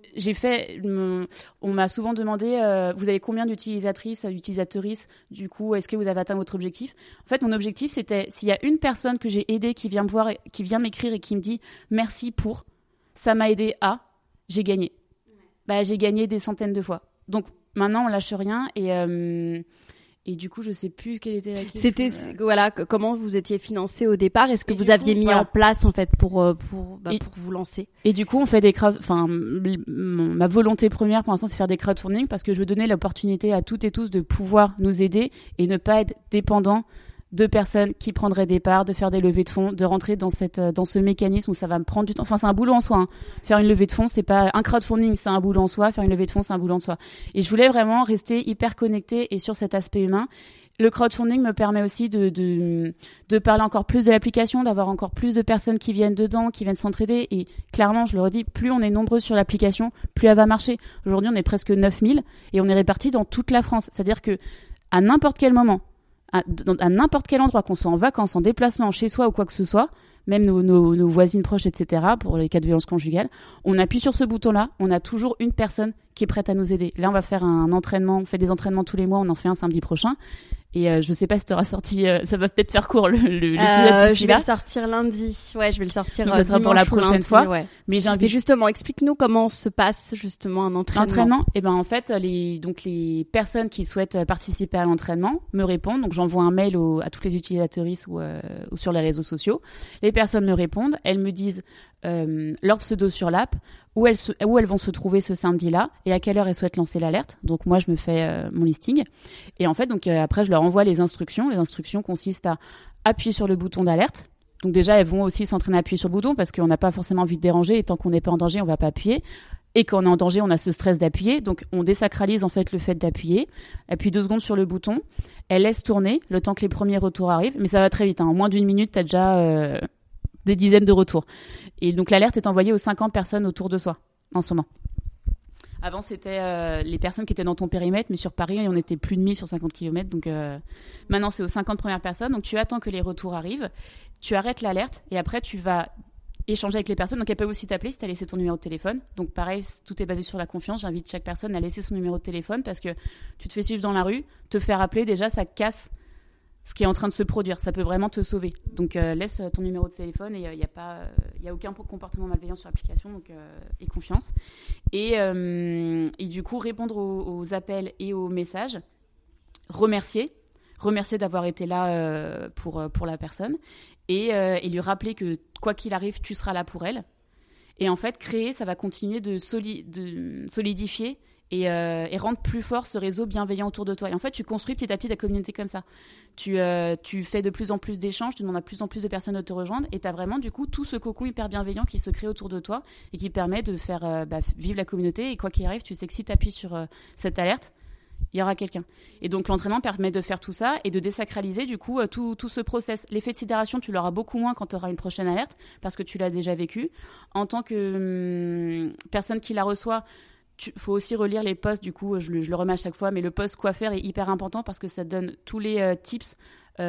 On m'a souvent demandé, vous avez combien d'utilisatrices, d'utilisatrices, du coup, est-ce que vous avez atteint votre objectif ? En fait, mon objectif, c'était, s'il y a une personne que j'ai aidée, qui vient me voir, qui vient m'écrire et qui me dit « merci pour, ça m'a aidé à », j'ai gagné. J'ai gagné des centaines de fois. Donc, maintenant, on lâche rien et du coup, je sais plus quelle était la question. C'était comment vous étiez financé au départ, est-ce que vous aviez mis en place en fait pour vous lancer. Et du coup, on fait ma volonté première pour l'instant, c'est faire des crowdfunding parce que je veux donner l'opportunité à toutes et tous de pouvoir nous aider et ne pas être dépendant de personnes qui prendraient des parts, de faire des levées de fonds, de rentrer dans ce mécanisme où ça va me prendre du temps. Enfin, c'est un boulot en soi. Hein. Faire une levée de fonds, c'est pas un crowdfunding, c'est un boulot en soi. Faire une levée de fonds, c'est un boulot en soi. Et je voulais vraiment rester hyper connectée et sur cet aspect humain. Le crowdfunding me permet aussi de parler encore plus de l'application, d'avoir encore plus de personnes qui viennent dedans, qui viennent s'entraider. Et clairement, je le redis, plus on est nombreux sur l'application, plus elle va marcher. Aujourd'hui, on est presque 9000 et on est répartis dans toute la France. C'est-à-dire que à n'importe quel moment, à n'importe quel endroit, qu'on soit en vacances, en déplacement, chez soi ou quoi que ce soit, même nos voisines proches, etc., pour les cas de violence conjugale, on appuie sur ce bouton-là, on a toujours une personne qui est prête à nous aider. Là, on va faire un entraînement, on fait des entraînements tous les mois, on en fait un samedi prochain. Et je sais pas si tu auras sorti, ça va peut-être faire court l'épisode. Je vais le sortir lundi. Ouais, je vais le sortir. Donc, ça sera pour la prochaine fois. Ouais. Mais justement, explique-nous comment se passe justement un entraînement. L'entraînement, en fait, les personnes qui souhaitent participer à l'entraînement me répondent. Donc j'envoie un mail à toutes les utilisatrices ou sur les réseaux sociaux. Les personnes me répondent, elles me disent leur pseudo sur l'app, où elles vont se trouver ce samedi-là et à quelle heure elles souhaitent lancer l'alerte. Donc moi, je me fais mon listing. Et en fait, après, je leur envoie les instructions. Les instructions consistent à appuyer sur le bouton d'alerte. Donc déjà, elles vont aussi s'entraîner à appuyer sur le bouton parce qu'on n'a pas forcément envie de déranger et tant qu'on n'est pas en danger, on va pas appuyer. Et quand on est en danger, on a ce stress d'appuyer. Donc on désacralise en fait le fait d'appuyer. Appuie 2 secondes sur le bouton. Elle laisse tourner le temps que les premiers retours arrivent. Mais ça va très vite. En moins d'1 minute, tu as déjà des dizaines de retours. Et donc l'alerte est envoyée aux 50 personnes autour de soi en ce moment. Avant, c'était les personnes qui étaient dans ton périmètre, mais sur Paris, on était plus de 1000 sur 50 km. Donc maintenant, c'est aux 50 premières personnes. Donc tu attends que les retours arrivent, tu arrêtes l'alerte et après, tu vas échanger avec les personnes. Donc elles peuvent aussi t'appeler si tu as laissé ton numéro de téléphone. Donc pareil, tout est basé sur la confiance. J'invite chaque personne à laisser son numéro de téléphone parce que tu te fais suivre dans la rue, te faire appeler, déjà, ça casse ce qui est en train de se produire. Ça peut vraiment te sauver. Donc laisse ton numéro de téléphone et il y a aucun comportement malveillant sur l'application, donc aie confiance. Et du coup, répondre aux appels et aux messages, remercier d'avoir été là pour la personne et lui rappeler que quoi qu'il arrive, tu seras là pour elle. Et en fait, créer, ça va continuer de solidifier et rendre plus fort ce réseau bienveillant autour de toi. Et en fait, tu construis petit à petit ta communauté comme ça. Tu fais de plus en plus d'échanges, tu demandes à plus en plus de personnes de te rejoindre et tu as vraiment du coup tout ce cocon hyper bienveillant qui se crée autour de toi et qui permet de faire vivre la communauté. Et quoi qu'il arrive, tu sais que si tu appuies sur cette alerte, il y aura quelqu'un. Et donc l'entraînement permet de faire tout ça et de désacraliser du coup tout ce process. L'effet de sidération, tu l'auras beaucoup moins quand tu auras une prochaine alerte parce que tu l'as déjà vécu. En tant que personne qui la reçoit, faut aussi relire les posts, du coup je le remets à chaque fois, mais le post quoi faire est hyper important parce que ça te donne tous les tips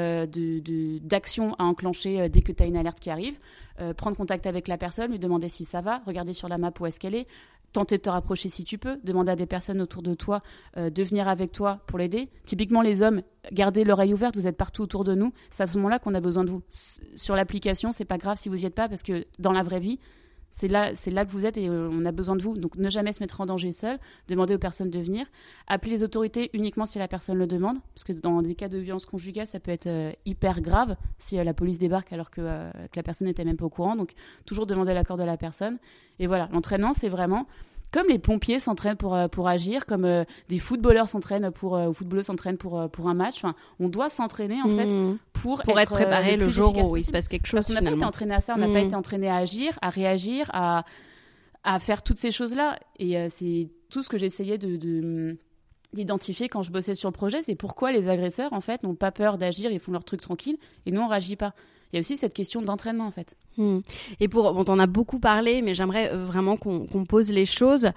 d'action à enclencher dès que tu as une alerte qui arrive. Prendre contact avec la personne, lui demander si ça va, regarder sur la map où est-ce qu'elle est, tenter de te rapprocher si tu peux, demander à des personnes autour de toi de venir avec toi pour l'aider. Typiquement les hommes, gardez l'oreille ouverte, vous êtes partout autour de nous, c'est à ce moment-là qu'on a besoin de vous. Sur l'application, c'est pas grave si vous y êtes pas parce que dans la vraie vie, c'est là que vous êtes et on a besoin de vous. Donc ne jamais se mettre en danger seul, demandez aux personnes de venir, appelez les autorités uniquement si la personne le demande, parce que dans des cas de violence conjugale, ça peut être hyper grave si la police débarque alors que la personne n'était même pas au courant. Donc toujours demander l'accord de la personne. Et voilà, l'entraînement, c'est vraiment comme les pompiers s'entraînent pour agir, comme des footballeurs s'entraînent ou footballeuses s'entraînent pour un match. Enfin, on doit s'entraîner en fait pour être préparé le jour où il se passe quelque chose. Parce qu'on n'a pas été entraîné à ça, on n'a pas été entraîné à agir, à réagir, à faire toutes ces choses-là. Et c'est tout ce que j'essayais d'identifier quand je bossais sur le projet, c'est pourquoi les agresseurs en fait n'ont pas peur d'agir, ils font leur truc tranquille, et nous on réagit pas. Il y a aussi cette question d'entraînement en fait. Et t'en as beaucoup parlé, mais j'aimerais vraiment qu'on pose les choses.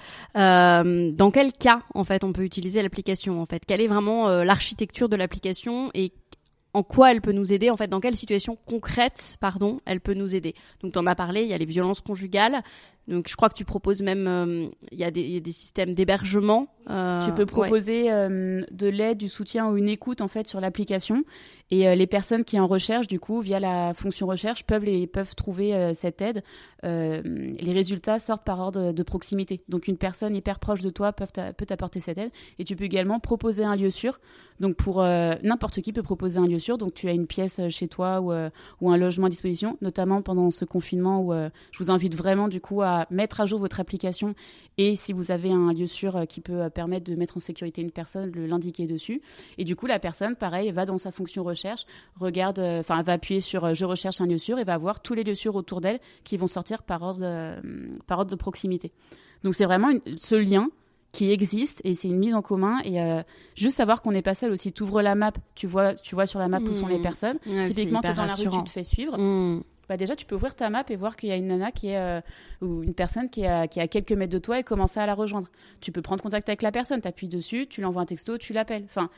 Dans quel cas en fait on peut utiliser l'application en fait? Quelle est vraiment l'architecture de l'application et en quoi elle peut nous aider en fait? Dans quelle situation concrète, elle peut nous aider? Donc t'en as parlé, il y a les violences conjugales. Donc je crois que tu proposes même, il y a des systèmes d'hébergement. Tu peux proposer de l'aide, du soutien ou une écoute en fait sur l'application. Et les personnes qui en recherchent, du coup, via la fonction recherche, peuvent trouver cette aide. Les résultats sortent par ordre de proximité. Donc une personne hyper proche de toi peut t'apporter cette aide. Et tu peux également proposer un lieu sûr. Donc pour n'importe qui peut proposer un lieu sûr. Donc tu as une pièce chez toi ou un logement à disposition, notamment pendant ce confinement où je vous invite vraiment du coup à mettre à jour votre application et si vous avez un lieu sûr qui peut permettre de mettre en sécurité une personne, l'indiquer dessus. Et du coup, la personne, pareil, va dans sa fonction recherche, va appuyer sur « Je recherche un lieu sûr » et va voir tous les lieux sûrs autour d'elle qui vont sortir par ordre de proximité. Donc c'est vraiment ce lien qui existe et c'est une mise en commun et juste savoir qu'on n'est pas seul aussi. Tu ouvres la map, tu vois sur la map où sont les personnes. Ouais, typiquement, tu es dans la rue, tu te fais suivre. Déjà, tu peux ouvrir ta map et voir qu'il y a une nana ou une personne qui est à quelques mètres de toi et commencer à la rejoindre. Tu peux prendre contact avec la personne, tu appuies dessus, tu l'envoies un texto, tu l'appelles. Enfin,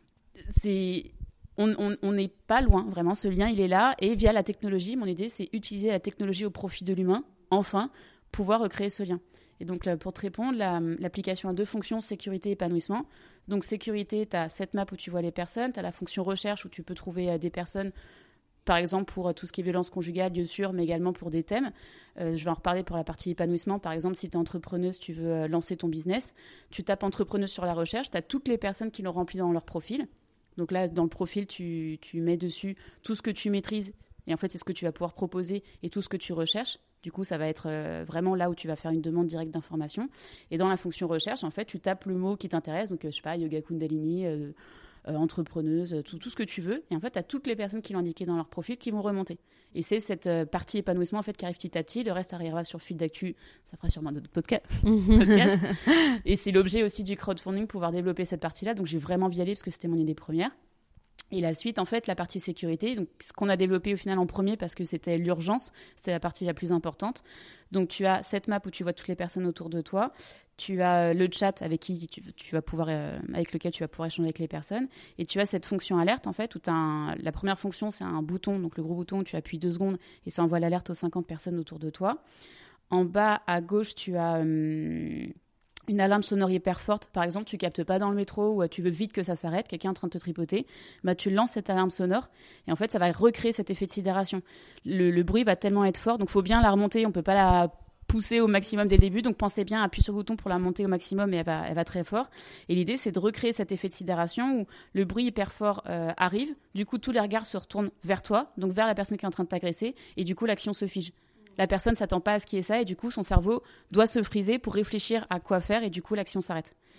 on n'est pas loin, vraiment. Ce lien, il est là. Et via la technologie, mon idée, c'est utiliser la technologie au profit de l'humain, enfin, pouvoir recréer ce lien. Et donc, pour te répondre, l'application a 2 fonctions, sécurité et épanouissement. Donc, sécurité, tu as cette map où tu vois les personnes, tu as la fonction recherche où tu peux trouver des personnes, par exemple pour tout ce qui est violence conjugale, lieu sûr, mais également pour des thèmes. Je vais en reparler pour la partie épanouissement. Par exemple, si tu es entrepreneuse, tu veux lancer ton business, tu tapes entrepreneuse sur la recherche, tu as toutes les personnes qui l'ont rempli dans leur profil. Donc là, dans le profil, tu mets dessus tout ce que tu maîtrises. Et en fait, c'est ce que tu vas pouvoir proposer et tout ce que tu recherches. Du coup, ça va être vraiment là où tu vas faire une demande directe d'information. Et dans la fonction recherche, en fait, tu tapes le mot qui t'intéresse. Donc, je sais pas, yoga kundalini, entrepreneuse, tout ce que tu veux. Et en fait, tu as toutes les personnes qui l'ont indiqué dans leur profil qui vont remonter. Et c'est cette partie épanouissement en fait, qui arrive petit à petit. Le reste arrivera sur Fil d'Actu. Ça fera sûrement d'autres podcasts. Et c'est l'objet aussi du crowdfunding, pouvoir développer cette partie-là. Donc, j'ai vraiment envie d'y aller parce que c'était mon idée première. Et la suite, en fait, la partie sécurité, donc ce qu'on a développé au final en premier parce que c'était l'urgence, c'était la partie la plus importante. Donc tu as cette map où tu vois toutes les personnes autour de toi, tu as le chat avec qui tu vas pouvoir, avec lequel tu vas pouvoir échanger avec les personnes, et tu as cette fonction alerte en fait où la première fonction c'est un bouton, donc le gros bouton où tu appuies 2 secondes et ça envoie l'alerte aux 50 personnes autour de toi. En bas à gauche, tu as une alarme sonore hyper forte. Par exemple, tu captes pas dans le métro ou tu veux vite que ça s'arrête, quelqu'un est en train de te tripoter, tu lances cette alarme sonore et en fait, ça va recréer cet effet de sidération. Le bruit va tellement être fort, donc il faut bien la remonter, on peut pas la pousser au maximum dès le début, donc pensez bien, appuie sur le bouton pour la monter au maximum et elle va très fort. Et l'idée, c'est de recréer cet effet de sidération où le bruit hyper fort arrive, du coup, tous les regards se retournent vers toi, donc vers la personne qui est en train de t'agresser, et du coup, l'action se fige. La personne ne s'attend pas à ce qu'il y ait ça et du coup, son cerveau doit se friser pour réfléchir à quoi faire et du coup, l'action s'arrête.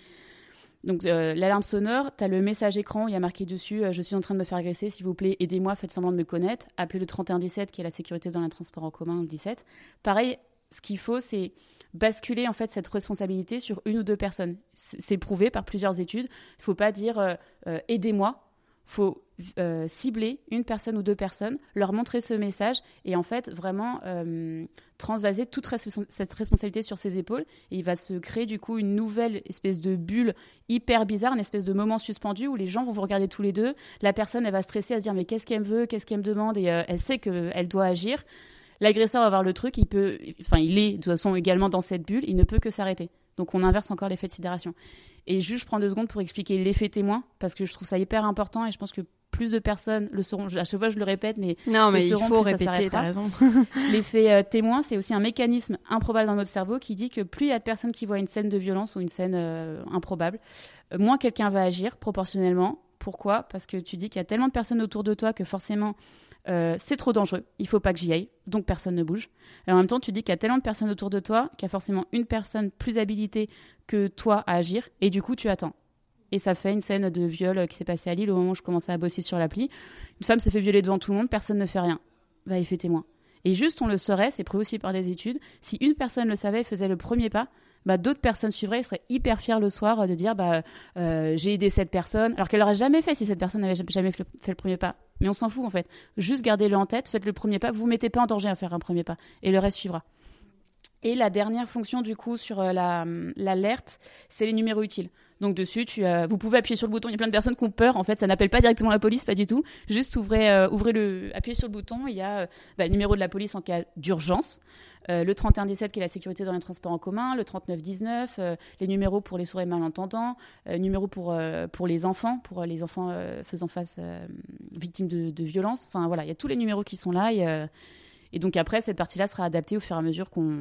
Donc, l'alarme sonore, tu as le message écran où il y a marqué dessus « Je suis en train de me faire agresser, s'il vous plaît, aidez-moi, faites semblant de me connaître ». Appelez le 3117 qui est la sécurité dans les transports en commun, ou le 17. Pareil, ce qu'il faut, c'est basculer en fait cette responsabilité sur une ou deux personnes. C'est prouvé par plusieurs études. Il ne faut pas dire aidez-moi. Il faut cibler une personne ou deux personnes, leur montrer ce message et en fait vraiment transvaser toute cette responsabilité sur ses épaules. Et il va se créer du coup une nouvelle espèce de bulle hyper bizarre, une espèce de moment suspendu où les gens vont vous regarder tous les deux. La personne, elle va stresser, à se dire mais qu'est-ce qu'elle me veut, qu'est-ce qu'elle me demande et elle sait qu'elle doit agir. L'agresseur va voir le truc, il est de toute façon également dans cette bulle, il ne peut que s'arrêter. Donc on inverse encore l'effet de sidération. Et juste, je prends 2 secondes pour expliquer l'effet témoin, parce que je trouve ça hyper important et je pense que plus de personnes le sauront. À chaque fois, je le répète, mais non, mais il faut répéter, t'as raison. L'effet témoin, c'est aussi un mécanisme improbable dans notre cerveau qui dit que plus il y a de personnes qui voient une scène de violence ou une scène improbable, moins quelqu'un va agir proportionnellement. Pourquoi ? Parce que tu dis qu'il y a tellement de personnes autour de toi que forcément... c'est trop dangereux, il faut pas que j'y aille, donc personne ne bouge. Et en même temps, tu dis qu'il y a tellement de personnes autour de toi qu'il y a forcément une personne plus habilitée que toi à agir, et du coup, tu attends. Et ça fait une scène de viol qui s'est passée à Lille au moment où je commençais à bosser sur l'appli. Une femme se fait violer devant tout le monde, personne ne fait rien. Bah, effet témoin. Et juste, on le saurait, c'est prouvé aussi par des études, si une personne le savait et faisait le premier pas, bah, d'autres personnes suivraient et seraient hyper fiers le soir de dire j'ai aidé cette personne, alors qu'elle l'aurait jamais fait si cette personne n'avait jamais fait le premier pas. Mais on s'en fout en fait. Juste gardez-le en tête, faites le premier pas, vous ne mettez pas en danger à faire un premier pas et le reste suivra. Et la dernière fonction du coup sur l'alerte, c'est les numéros utiles. Donc dessus, vous pouvez appuyer sur le bouton. Il y a plein de personnes qui ont peur. En fait, ça n'appelle pas directement la police, pas du tout. Juste appuyez sur le bouton. Il y a le numéro de la police en cas d'urgence. Le 3117 qui est la sécurité dans les transports en commun, le 3919, les numéros pour les sourds et malentendants, numéro pour les enfants faisant face victimes de violences. Enfin voilà, il y a tous les numéros qui sont là et donc après, cette partie-là sera adaptée au fur et à mesure qu'on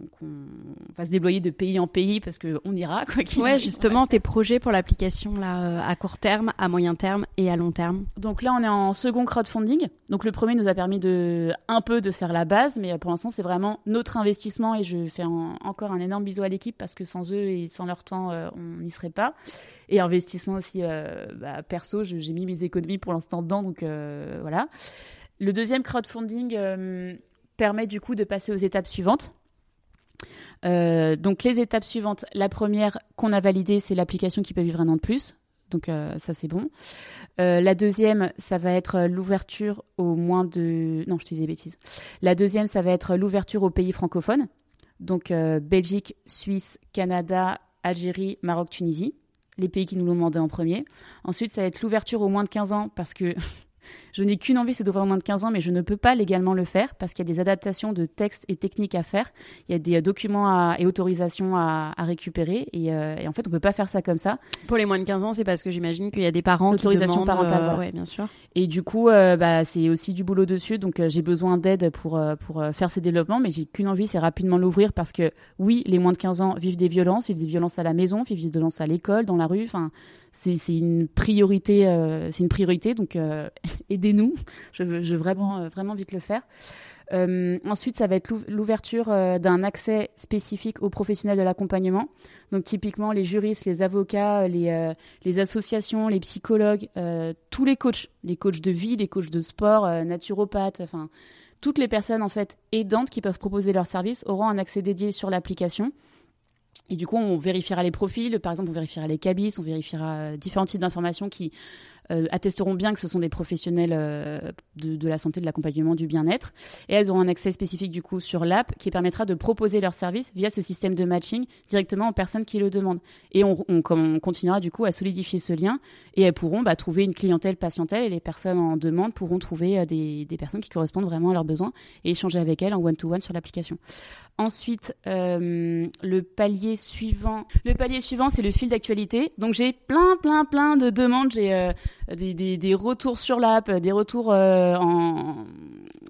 va se déployer de pays en pays parce qu'on ira. Ouais, justement, tes projets pour l'application là, à court terme, à moyen terme et à long terme. Donc là, on est en second crowdfunding. Donc le premier nous a permis un peu de faire la base, mais pour l'instant, c'est vraiment notre investissement et je fais encore un énorme bisou à l'équipe parce que sans eux et sans leur temps, on n'y serait pas. Et investissement aussi perso, j'ai mis mes économies pour l'instant dedans, donc voilà. Le deuxième crowdfunding permet du coup de passer aux étapes suivantes. Donc les étapes suivantes, la première qu'on a validée, c'est l'application qui peut vivre 1 an de plus. Donc ça c'est bon. La deuxième, ça va être l'ouverture au moins de... Non, je te dis des bêtises. La deuxième, ça va être l'ouverture aux pays francophones. Donc Belgique, Suisse, Canada, Algérie, Maroc, Tunisie. Les pays qui nous l'ont demandé en premier. Ensuite, ça va être l'ouverture aux moins de 15 ans parce que... Je n'ai qu'une envie, c'est d'ouvrir au moins de 15 ans, mais je ne peux pas légalement le faire parce qu'il y a des adaptations de textes et techniques à faire. Il y a des documents et autorisations à récupérer et en fait, on ne peut pas faire ça comme ça. Pour les moins de 15 ans, c'est parce que j'imagine qu'il y a des parents qui demandent... L'autorisation parentale, voilà. Ouais, bien sûr. Et du coup, c'est aussi du boulot dessus, donc j'ai besoin d'aide pour faire ces développements, mais j'ai qu'une envie, c'est rapidement l'ouvrir parce que oui, les moins de 15 ans vivent des violences à la maison, vivent des violences à l'école, dans la rue, enfin... C'est une priorité, donc aidez-nous. Je veux vraiment vite le faire. Ensuite, ça va être l'ouverture d'un accès spécifique aux professionnels de l'accompagnement. Donc typiquement les juristes, les avocats, les associations, les psychologues, tous les coachs de vie, les coachs de sport, naturopathes, enfin toutes les personnes en fait aidantes qui peuvent proposer leurs services auront un accès dédié sur l'application. Et du coup, on vérifiera les profils, par exemple, on vérifiera les cabis, on vérifiera différents types d'informations qui attesteront bien que ce sont des professionnels de la santé, de l'accompagnement, du bien-être. Et elles auront un accès spécifique du coup sur l'app qui permettra de proposer leurs services via ce système de matching directement aux personnes qui le demandent. Et on continuera du coup à solidifier ce lien et elles pourront trouver une clientèle patientèle et les personnes en demande pourront trouver des personnes qui correspondent vraiment à leurs besoins et échanger avec elles en one-to-one sur l'application. Ensuite, le palier suivant, c'est le fil d'actualité. Donc j'ai plein de demandes. J'ai des retours sur l'app, des retours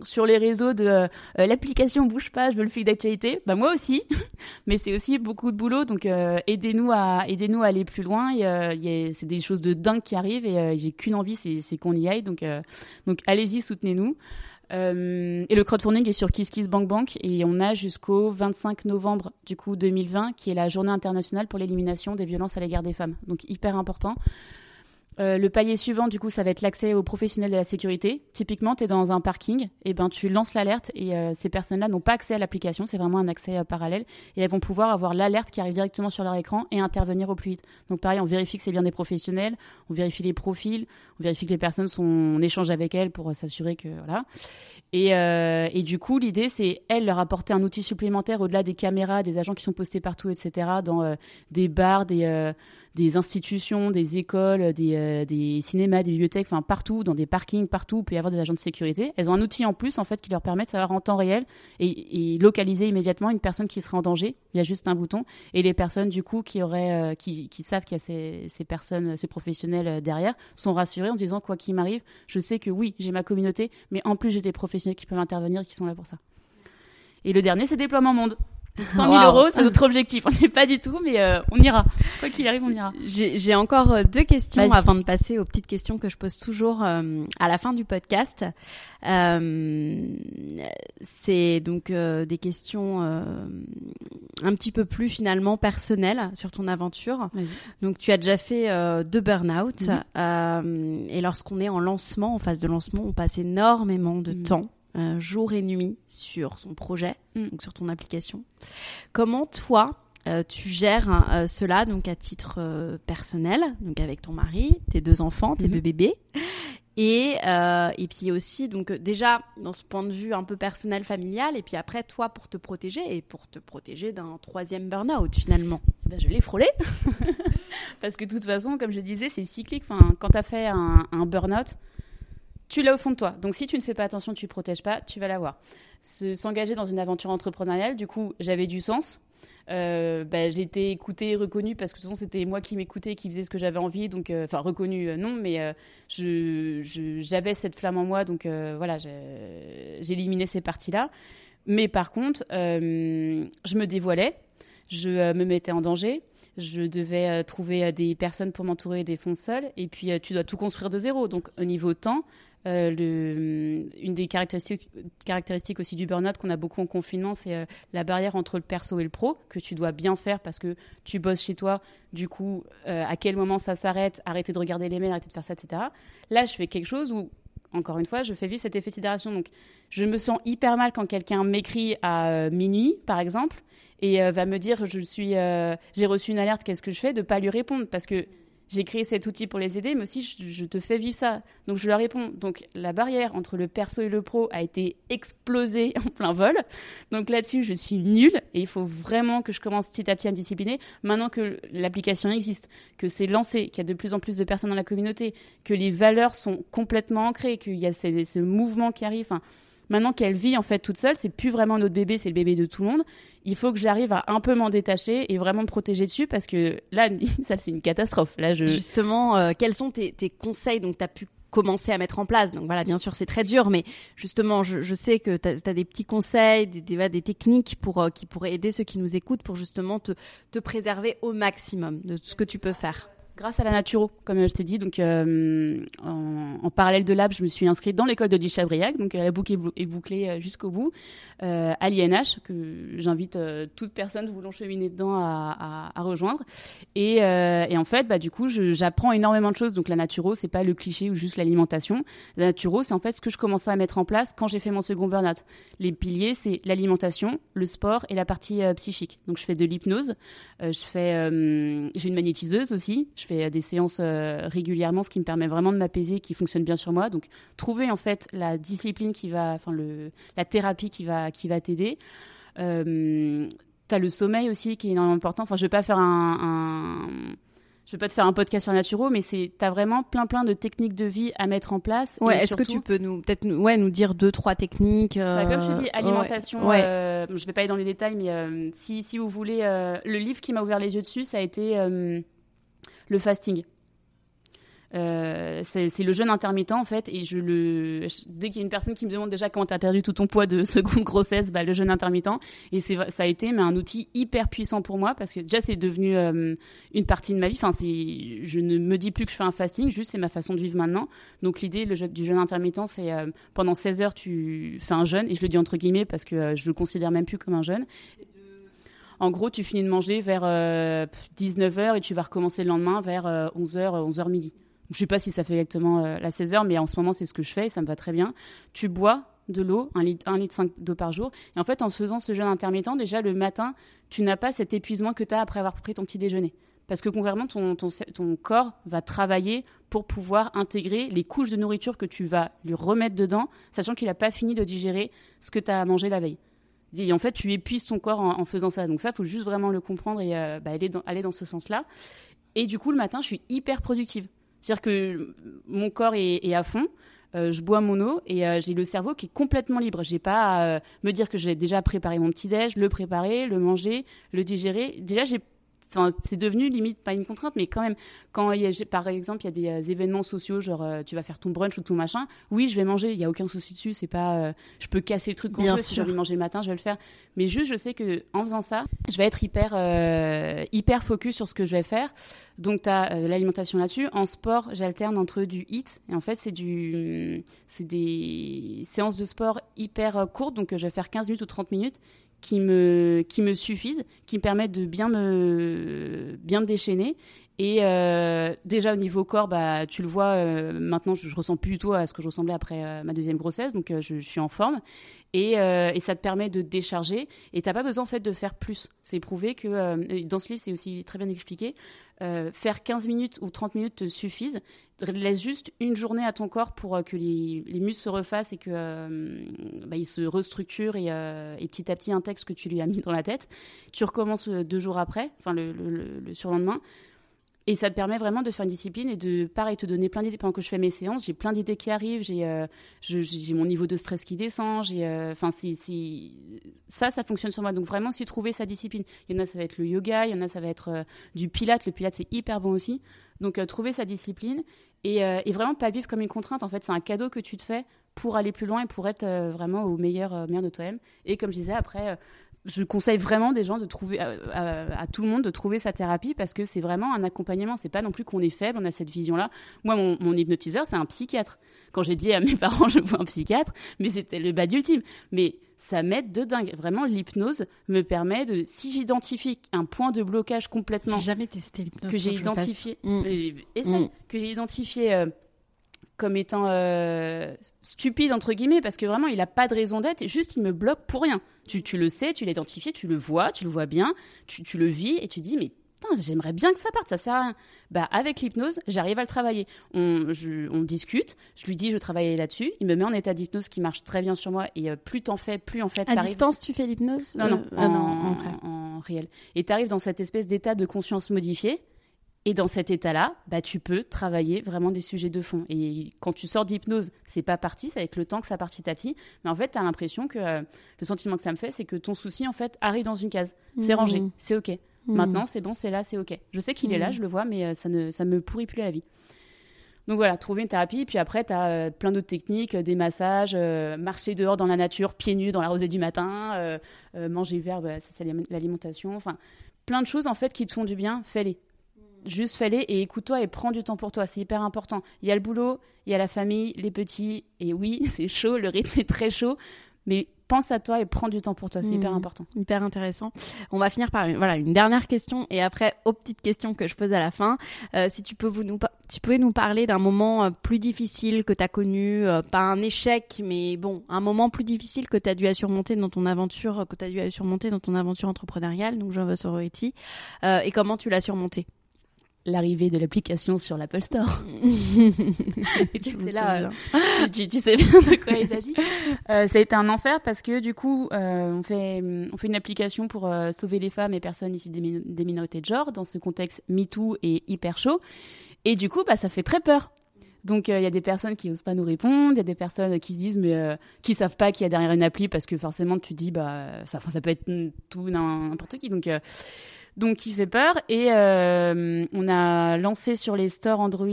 sur les réseaux de l'application bouge pas, je veux le fil d'actualité. Bah moi aussi, mais c'est aussi beaucoup de boulot. Donc aidez-nous à aller plus loin. C'est des choses de dingue qui arrivent et j'ai qu'une envie, c'est qu'on y aille. Donc allez-y, soutenez-nous. Et le crowdfunding est sur KissKissBankBank et on a jusqu'au 25 novembre du coup 2020 qui est la journée internationale pour l'élimination des violences à l'égard des femmes. Donc hyper important. Le palier suivant, du coup, ça va être l'accès aux professionnels de la sécurité. Typiquement, tu es dans un parking, et ben tu lances l'alerte et ces personnes-là n'ont pas accès à l'application, c'est vraiment un accès parallèle et elles vont pouvoir avoir l'alerte qui arrive directement sur leur écran et intervenir au plus vite. Donc pareil, on vérifie que c'est bien des professionnels, on vérifie les profils, on vérifie que les personnes sont en échange avec elles pour s'assurer que voilà. Et du coup, l'idée, c'est leur apporter un outil supplémentaire au-delà des caméras, des agents qui sont postés partout, etc., dans des bars, des institutions, des écoles, des cinémas, des bibliothèques, enfin partout, dans des parkings, partout où il peut y avoir des agents de sécurité. Elles ont un outil en plus en fait qui leur permet de savoir en temps réel et localiser immédiatement une personne qui serait en danger. Il y a juste un bouton. Et les personnes du coup qui savent qu'il y a ces personnes, ces professionnels derrière, sont rassurées en se disant quoi qu'il m'arrive, je sais que oui, j'ai ma communauté, mais en plus j'ai des professionnels qui peuvent intervenir et qui sont là pour ça. Et le dernier, c'est déploiement monde. 100 000 euros, c'est notre objectif. On n'est pas du tout, mais on ira. Quoi qu'il arrive, on ira. J'ai encore 2 questions Vas-y. avant de passer aux petites questions que je pose toujours à la fin du podcast. C'est donc des questions un petit peu plus finalement personnelles sur ton aventure. Vas-y. Donc tu as déjà fait 2 burn-out et lorsqu'on est en phase de lancement, on passe énormément de temps. Jour et nuit sur son projet, donc sur ton application. Comment toi, tu gères cela donc à titre personnel, donc avec ton mari, tes 2 enfants, tes 2 bébés, et puis aussi donc déjà dans ce point de vue un peu personnel, familial, et puis après toi pour te protéger d'un 3e burn-out finalement. Ben, je l'ai frôlé parce que de toute façon, comme je disais, c'est cyclique. Enfin, quand tu as fait un burn-out, tu l'as au fond de toi. Donc, si tu ne fais pas attention, tu ne protèges pas, tu vas l'avoir. S'engager dans une aventure entrepreneuriale, du coup, j'avais du sens. J'ai été écoutée, reconnue, parce que de toute façon, c'était moi qui m'écoutais, qui faisais ce que j'avais envie. Donc, reconnue, non, mais j'avais cette flamme en moi. Donc, voilà, j'éliminais ces parties-là. Mais par contre, je me dévoilais, je me mettais en danger. Je devais trouver des personnes pour m'entourer, des fonds seuls. Et puis, tu dois tout construire de zéro. Donc, au niveau temps, une des caractéristiques aussi du burn-out qu'on a beaucoup en confinement, c'est la barrière entre le perso et le pro, que tu dois bien faire parce que tu bosses chez toi. Du coup, à quel moment ça s'arrête, arrêter de regarder les mails, arrêter de faire ça, etc. Là, je fais quelque chose où, encore une fois, je fais vivre cet effet de sidération. Donc, je me sens hyper mal quand quelqu'un m'écrit à minuit, par exemple, et va me dire j'ai reçu une alerte, qu'est-ce que je fais, de ne pas lui répondre parce que j'ai créé cet outil pour les aider, mais aussi je te fais vivre ça. Donc je leur réponds. Donc la barrière entre le perso et le pro a été explosée en plein vol. Donc là-dessus, je suis nulle et il faut vraiment que je commence petit à petit à me discipliner. Maintenant que l'application existe, que c'est lancé, qu'il y a de plus en plus de personnes dans la communauté, que les valeurs sont complètement ancrées, qu'il y a ce mouvement qui arrive. Enfin, maintenant qu'elle vit en fait toute seule, c'est plus vraiment notre bébé, c'est le bébé de tout le monde. Il faut que j'arrive à un peu m'en détacher et vraiment me protéger dessus parce que là, ça c'est une catastrophe. Là, Justement, quels sont tes conseils donc tu as pu commencer à mettre en place? Donc voilà, bien sûr, c'est très dur, mais justement, je sais que tu as des petits conseils, des techniques qui pourraient aider ceux qui nous écoutent pour justement te préserver au maximum de ce que tu peux faire. Grâce à la naturo, comme je t'ai dit, donc en parallèle de l'AB, je me suis inscrite dans l'école de Chabriac, donc la boucle est bouclée jusqu'au bout, à l'INH, que j'invite toute personne voulant cheminer dedans à rejoindre. Et en fait, du coup, j'apprends énormément de choses. Donc la naturo, c'est pas le cliché ou juste l'alimentation. La naturo, c'est en fait ce que je commençais à mettre en place quand j'ai fait mon second burn-out. Les piliers, c'est l'alimentation, le sport et la partie psychique. Donc je fais de l'hypnose, j'ai une magnétiseuse aussi. Je fais des séances régulièrement, ce qui me permet vraiment de m'apaiser, qui fonctionne bien sur moi. Donc, trouver en fait la discipline la thérapie qui va t'aider. T'as le sommeil aussi qui est énormément important. Enfin, je vais pas faire je vais pas te faire un podcast sur naturo, mais t'as vraiment plein de techniques de vie à mettre en place. Ouais, est-ce que tu peux nous dire 2-3 techniques Comme je te dis, alimentation. Ouais. Je vais pas aller dans les détails, mais si vous voulez, le livre qui m'a ouvert les yeux dessus, ça a été le fasting. C'est le jeûne intermittent en fait, et dès qu'il y a une personne qui me demande déjà comment t'as perdu tout ton poids de seconde grossesse, le jeûne intermittent, et ça a été un outil hyper puissant pour moi, parce que déjà c'est devenu une partie de ma vie. Enfin, je ne me dis plus que je fais un fasting, juste c'est ma façon de vivre maintenant. Donc l'idée du jeûne intermittent, c'est pendant 16 heures tu fais un jeûne, et je le dis entre guillemets parce que je le considère même plus comme un jeûne. En gros, tu finis de manger vers 19h et tu vas recommencer le lendemain vers 11h midi. Je ne sais pas si ça fait exactement la 16h, mais en ce moment, c'est ce que je fais et ça me va très bien. Tu bois de l'eau, 1,5 litre d'eau par jour. Et en fait, en faisant ce jeûne intermittent, déjà, le matin, tu n'as pas cet épuisement que tu as après avoir pris ton petit déjeuner. Parce que concrètement, ton corps va travailler pour pouvoir intégrer les couches de nourriture que tu vas lui remettre dedans, sachant qu'il n'a pas fini de digérer ce que tu as mangé la veille. Et en fait, tu épuises ton corps en faisant ça. Donc ça, il faut juste vraiment le comprendre et aller dans ce sens-là. Et du coup, le matin, je suis hyper productive. C'est-à-dire que mon corps est à fond, je bois mon eau et j'ai le cerveau qui est complètement libre. J'ai pas à me dire que j'ai déjà préparé mon petit-déj, le préparer, le manger, le digérer. Déjà, c'est devenu limite pas une contrainte, mais quand même, par exemple, il y a des événements sociaux, genre tu vas faire ton brunch ou ton machin, oui, je vais manger, il n'y a aucun souci dessus, c'est pas, je peux casser le truc quand je veux, si j'ai envie de manger le matin, je vais le faire. Mais juste, je sais qu'en faisant ça, je vais être hyper focus sur ce que je vais faire. Donc, tu as l'alimentation là-dessus. En sport, j'alterne entre du HIIT, et en fait, c'est des séances de sport hyper courtes, donc je vais faire 15 minutes ou 30 minutes, qui me suffisent, qui me permettent de bien me déchaîner. Et déjà au niveau corps, tu le vois, maintenant je ressens plus du tout à ce que je ressemblais après ma deuxième grossesse, donc je suis en forme. Et ça te permet de décharger, et t'as pas besoin en fait de faire plus. C'est prouvé que dans ce livre, c'est aussi très bien expliqué. Faire 15 minutes ou 30 minutes te suffisent. Laisse juste une journée à ton corps pour que les muscles se refassent et que il se restructure et petit à petit intègre ce que tu lui as mis dans la tête. Tu recommences 2 jours après, enfin le surlendemain. Et ça te permet vraiment de faire une discipline et de, pareil, te donner plein d'idées. Pendant que je fais mes séances, j'ai plein d'idées qui arrivent, j'ai mon niveau de stress qui descend, ça fonctionne sur moi. Donc vraiment, c'est trouver sa discipline. Il y en a, ça va être le yoga, il y en a, ça va être du pilates. Le pilates, c'est hyper bon aussi. Donc trouver sa discipline et vraiment pas vivre comme une contrainte. En fait, c'est un cadeau que tu te fais pour aller plus loin et pour être vraiment au meilleur de toi-même. Et comme je disais, après... je conseille vraiment des gens de trouver à tout le monde de trouver sa thérapie, parce que c'est vraiment un accompagnement. C'est pas non plus qu'on est faible, on a cette vision-là. Moi, mon hypnotiseur, c'est un psychiatre. Quand j'ai dit à mes parents, je vois un psychiatre, mais c'était le bad ultime. Mais ça m'aide de dingue. Vraiment, l'hypnose me permet de, si j'identifie un point de blocage complètement... J'ai jamais testé l'hypnose. Que j'ai identifié... que j'ai identifié... comme étant stupide, entre guillemets, parce que vraiment, il n'a pas de raison d'être, juste, il me bloque pour rien. Tu le sais, tu l'as identifié, tu le vois bien, tu le vis, et tu dis, mais putain, j'aimerais bien que ça parte, ça sert à rien. Avec l'hypnose, j'arrive à le travailler. On discute, je lui dis, je travaille là-dessus, il me met en état d'hypnose qui marche très bien sur moi, et plus t'en fais, plus en fait... À distance, tu fais l'hypnose ? Non, en réel. Et t'arrives dans cette espèce d'état de conscience modifié. Et dans cet état-là, tu peux travailler vraiment des sujets de fond. Et quand tu sors d'hypnose, c'est pas parti, c'est avec le temps que ça part petit à petit. Mais en fait, tu as l'impression que le sentiment que ça me fait, c'est que ton souci, en fait, arrive dans une case. C'est rangé, c'est OK. Maintenant, c'est bon, c'est là, c'est OK. Je sais qu'il est là, je le vois, mais ça me pourrit plus la vie. Donc voilà, trouver une thérapie. Puis après, tu as plein d'autres techniques, des massages, marcher dehors dans la nature, pieds nus dans la rosée du matin, manger vert, ça c'est l'alimentation. Enfin, plein de choses, en fait, qui te font du bien, fais-les. Juste fais-les et écoute-toi et prends du temps pour toi, c'est hyper important. Il y a le boulot, il y a la famille, les petits, et oui, c'est chaud, le rythme est très chaud, mais pense à toi et prends du temps pour toi, c'est hyper important. Hyper intéressant. On va finir par une dernière question, et après, aux petites questions que je pose à la fin. Si tu pouvais nous parler d'un moment plus difficile que tu as connu, pas un échec, mais bon, un moment plus difficile que tu as dû surmonter dans ton aventure entrepreneuriale, donc John of Sorority, et comment tu l'as surmonté? L'arrivée de l'application sur l'Apple Store. C'est là, tu sais bien de quoi il s'agit. Ça a été un enfer parce que du coup, on fait une application pour sauver les femmes et personnes issues des minorités de genre dans ce contexte MeToo et hyper chaud. Et du coup, ça fait très peur. Donc, il y a des personnes qui n'osent pas nous répondre, il y a des personnes qui se disent, mais qui savent pas qu'il y a derrière une appli, parce que forcément, tu dis, ça peut être tout n'importe qui. Donc, qui fait peur. Et on a lancé sur les stores Android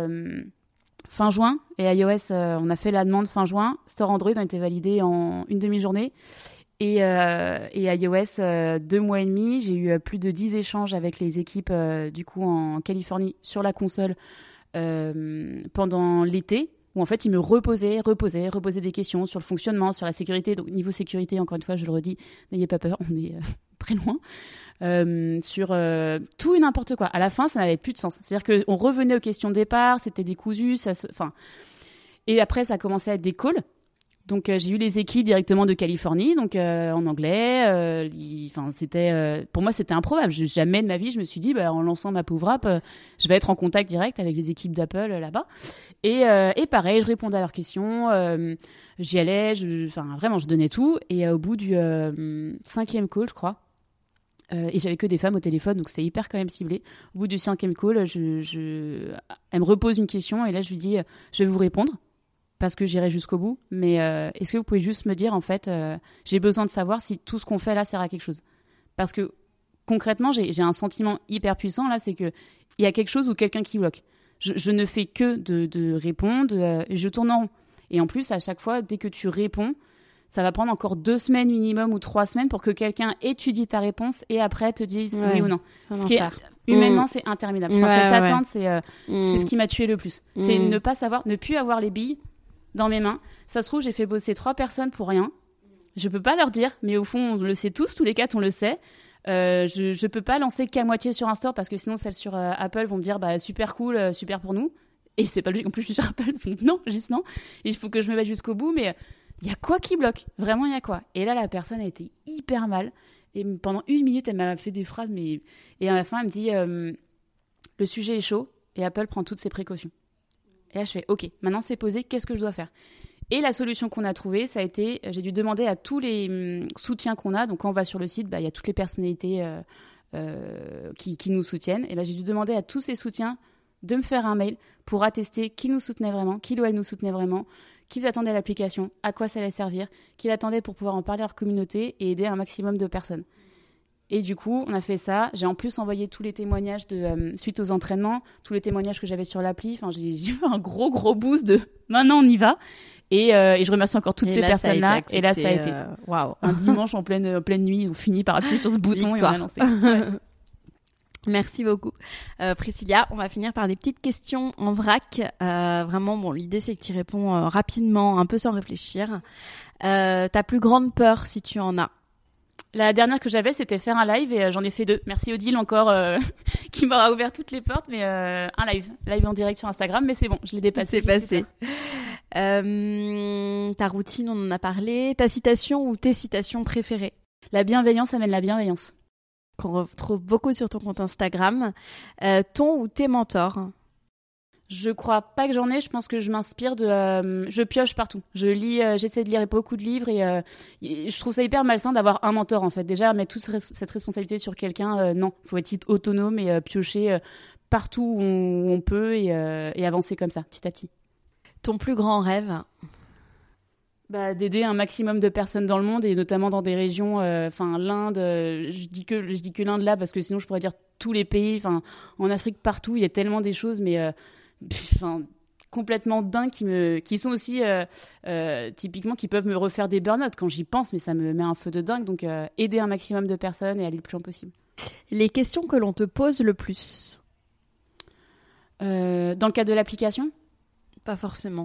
fin juin. Et iOS, on a fait la demande fin juin. Store Android ont été validés en une demi-journée. Et iOS, 2 mois et demi. J'ai eu plus de 10 échanges avec les équipes, du coup, en Californie, sur la console pendant l'été. Où en fait, ils me reposaient des questions sur le fonctionnement, sur la sécurité. Donc, niveau sécurité, encore une fois, je le redis, n'ayez pas peur, on est très loin. Sur tout et n'importe quoi. À la fin, ça n'avait plus de sens. C'est-à-dire qu'on revenait aux questions de départ, c'était décousu, et après, ça a commencé à être des calls. Donc, j'ai eu les équipes directement de Californie, donc en anglais. Pour moi, c'était improbable. Jamais de ma vie, je me suis dit, en lançant ma pauvre app, je vais être en contact direct avec les équipes d'Apple là-bas. Et pareil, je répondais à leurs questions. J'y allais, vraiment, je donnais tout. Et au bout du 5e call, je crois, et j'avais que des femmes au téléphone, donc c'était hyper quand même ciblé. Au bout du 5e call, elle me repose une question et là, je lui dis, je vais vous répondre. Parce que j'irai jusqu'au bout, mais est-ce que vous pouvez juste me dire, en fait, j'ai besoin de savoir si tout ce qu'on fait là sert à quelque chose. Parce que concrètement, j'ai un sentiment hyper puissant là, c'est qu'il y a quelque chose ou quelqu'un qui bloque. Je ne fais que de répondre, je tourne en rond. Et en plus, à chaque fois, dès que tu réponds, ça va prendre encore 2 semaines minimum ou 3 semaines pour que quelqu'un étudie ta réponse et après te dise oui ou non. Ce qui est, humainement, c'est interminable. Cette attente, c'est ce qui m'a tué le plus. C'est ne pas savoir, ne plus avoir les billes dans mes mains. Ça se trouve, j'ai fait bosser 3 personnes pour rien. Je peux pas leur dire, mais au fond, on le sait tous les 4, on le sait. Je peux pas lancer qu'à moitié sur un store parce que sinon, celles sur Apple vont me dire super cool, super pour nous. Et c'est pas logique, en plus, je suis sur Apple. Donc non. Il faut que je me batte jusqu'au bout, mais il y a quoi qui bloque ? Vraiment, il y a quoi ? Et là, la personne a été hyper mal. Et pendant 1 minute, elle m'a fait des phrases, et à la fin, elle me dit le sujet est chaud et Apple prend toutes ses précautions. Et là, je fais, OK, maintenant c'est posé, qu'est-ce que je dois faire ? Et la solution qu'on a trouvée, ça a été, j'ai dû demander à tous les soutiens qu'on a. Donc, quand on va sur le site, il y a toutes les personnalités qui nous soutiennent. Et j'ai dû demander à tous ces soutiens de me faire un mail pour attester qui nous soutenait vraiment, qui ou elle nous soutenait vraiment, qu'ils attendaient l'application, à quoi ça allait servir, qu'ils attendaient pour pouvoir en parler à leur communauté et aider un maximum de personnes. Et du coup, on a fait ça. J'ai en plus envoyé tous les témoignages suite aux entraînements, tous les témoignages que j'avais sur l'appli. Enfin, j'ai eu un gros boost de maintenant on y va. Et je remercie encore toutes ces personnes-là. Et là, ça a été un dimanche en pleine nuit. Ils ont fini par appuyer sur ce bouton et on a lancé. Ouais. Merci beaucoup. Priscilla, on va finir par des petites questions en vrac. Vraiment, l'idée, c'est que tu réponds rapidement, un peu sans réfléchir. Ta plus grande peur, si tu en as ? La dernière que j'avais, c'était faire un live et j'en ai fait 2. Merci Odile encore qui m'aura ouvert toutes les portes, mais un live en direct sur Instagram, mais c'est bon, je l'ai dépassé. C'est passé. Ta routine, on en a parlé. Ta citation ou tes citations préférées ? La bienveillance amène la bienveillance. Qu'on retrouve beaucoup sur ton compte Instagram. Ton ou tes mentors ? Je crois pas que j'en ai. Je pense que je m'inspire je pioche partout. Je lis, j'essaie de lire beaucoup de livres et je trouve ça hyper malsain d'avoir un mentor en fait. Déjà mettre toute cette responsabilité sur quelqu'un, non. Il faut être autonome et piocher partout où on peut et avancer comme ça, petit à petit. Ton plus grand rêve ? D'aider un maximum de personnes dans le monde et notamment dans des régions, l'Inde. Je dis que l'Inde là parce que sinon je pourrais dire tous les pays. En Afrique partout, il y a tellement des choses, mais complètement dingues qui sont aussi typiquement qui peuvent me refaire des burn-out quand j'y pense, mais ça me met un feu de dingue. Donc aider un maximum de personnes et aller le plus loin possible. Les questions que l'on te pose le plus dans le cadre de l'application ? Pas forcément.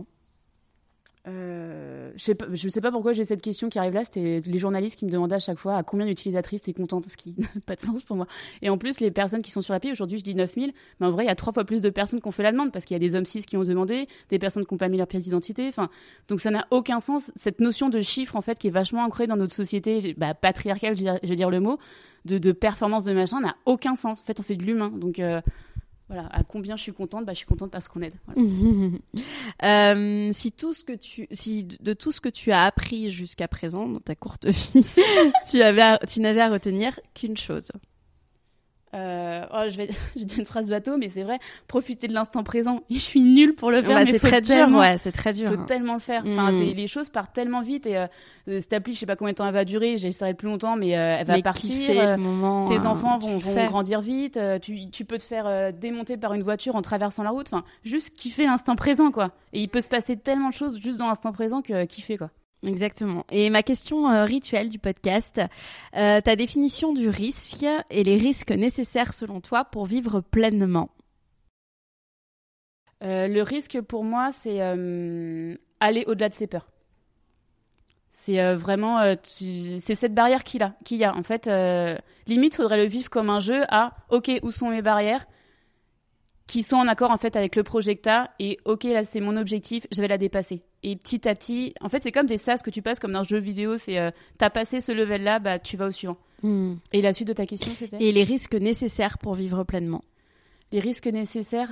Je sais pas pourquoi j'ai cette question qui arrive là. C'était les journalistes qui me demandaient à chaque fois à combien d'utilisatrices t'es contente, ce qui n'a pas de sens pour moi. Et en plus, les personnes qui sont sur l'appli, aujourd'hui je dis 9000, mais en vrai il y a 3 fois plus de personnes qui ont fait la demande parce qu'il y a des hommes cis qui ont demandé, des personnes qui n'ont pas mis leur pièce d'identité. Donc ça n'a aucun sens. Cette notion de chiffre en fait qui est vachement ancrée dans notre société patriarcale, je veux dire le mot, de performance de machin n'a aucun sens. En fait, on fait de l'humain. Donc voilà, à combien je suis contente ? Je suis contente parce qu'on aide. Voilà. Si de tout ce que tu as appris jusqu'à présent dans ta courte vie, tu n'avais à retenir qu'une chose. Je vais dire une phrase bateau, mais c'est vrai, profiter de l'instant présent. Je suis nulle pour le faire, mais c'est très dur, c'est très dur. Faut tellement le faire. Enfin, les choses partent tellement vite et cette appli, je sais pas combien de temps elle va durer, j'essaierai plus longtemps, mais elle va partir. Tes enfants vont grandir vite. Tu peux te faire démonter par une voiture en traversant la route. Enfin, juste kiffer l'instant présent, quoi. Et il peut se passer tellement de choses juste dans l'instant présent que kiffer, quoi. Exactement. Et ma question rituelle du podcast, ta définition du risque et les risques nécessaires selon toi pour vivre pleinement. Le risque pour moi, c'est aller au-delà de ses peurs. C'est vraiment, c'est cette barrière qu'il y a. En fait, limite, faudrait le vivre comme un jeu à OK, où sont mes barrières ? Qui sont en accord en fait avec le projet que t'as et OK, là c'est mon objectif, je vais la dépasser. Et petit à petit, en fait c'est comme des sas que tu passes comme dans un jeu vidéo, c'est t'as passé ce level là, bah tu vas au suivant. Et la suite de ta question c'était ? Et les risques nécessaires pour vivre pleinement. Les risques nécessaires,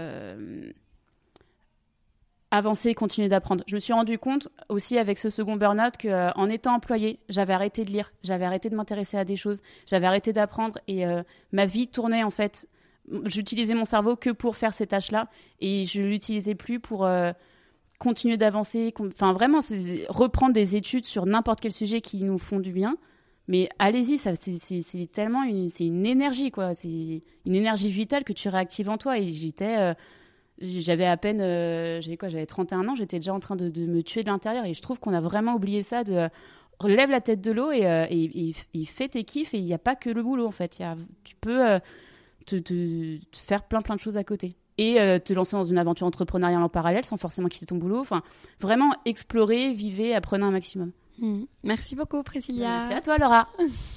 avancer et continuer d'apprendre. Je me suis rendu compte aussi avec ce second burn-out qu'en étant employée, j'avais arrêté de lire, j'avais arrêté de m'intéresser à des choses, j'avais arrêté d'apprendre et ma vie tournait en fait. J'utilisais mon cerveau que pour faire ces tâches-là et je l'utilisais plus pour continuer d'avancer. Enfin, vraiment, reprendre des études sur n'importe quel sujet qui nous font du bien. Mais allez-y, ça, c'est tellement c'est une énergie, quoi. C'est une énergie vitale que tu réactives en toi. Et j'avais à peine, j'avais 31 ans, j'étais déjà en train de me tuer de l'intérieur. Et je trouve qu'on a vraiment oublié ça de relève la tête de l'eau et fais tes kiffs. Et il n'y a pas que le boulot, en fait. Tu peux te faire plein de choses à côté et te lancer dans une aventure entrepreneuriale en parallèle sans forcément quitter ton boulot. Enfin, vraiment explorer, vivez, apprenez un maximum. Merci beaucoup Priscilla. Merci à toi Laura.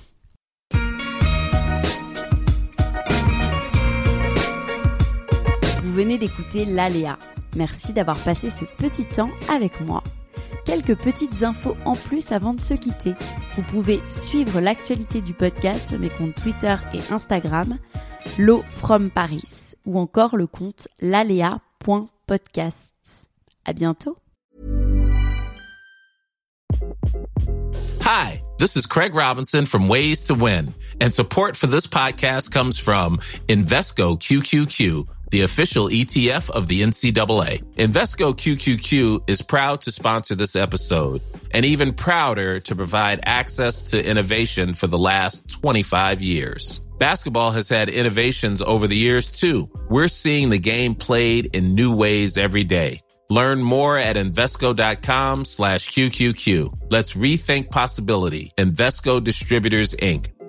Vous venez d'écouter l'Aléa. Merci d'avoir passé ce petit temps avec moi. Quelques petites infos en plus avant de se quitter. Vous pouvez suivre l'actualité du podcast sur mes comptes Twitter et Instagram, Lo from Paris, ou encore le compte lalea.podcast. À bientôt. Hi, this is Craig Robinson from Ways to Win, and support for this podcast comes from Invesco QQQ, the official ETF of the NCAA. Invesco QQQ is proud to sponsor this episode, and even prouder to provide access to innovation for the last 25 years. Basketball has had innovations over the years, too. We're seeing the game played in new ways every day. Learn more at Invesco.com/QQQ. Let's rethink possibility. Invesco Distributors, Inc.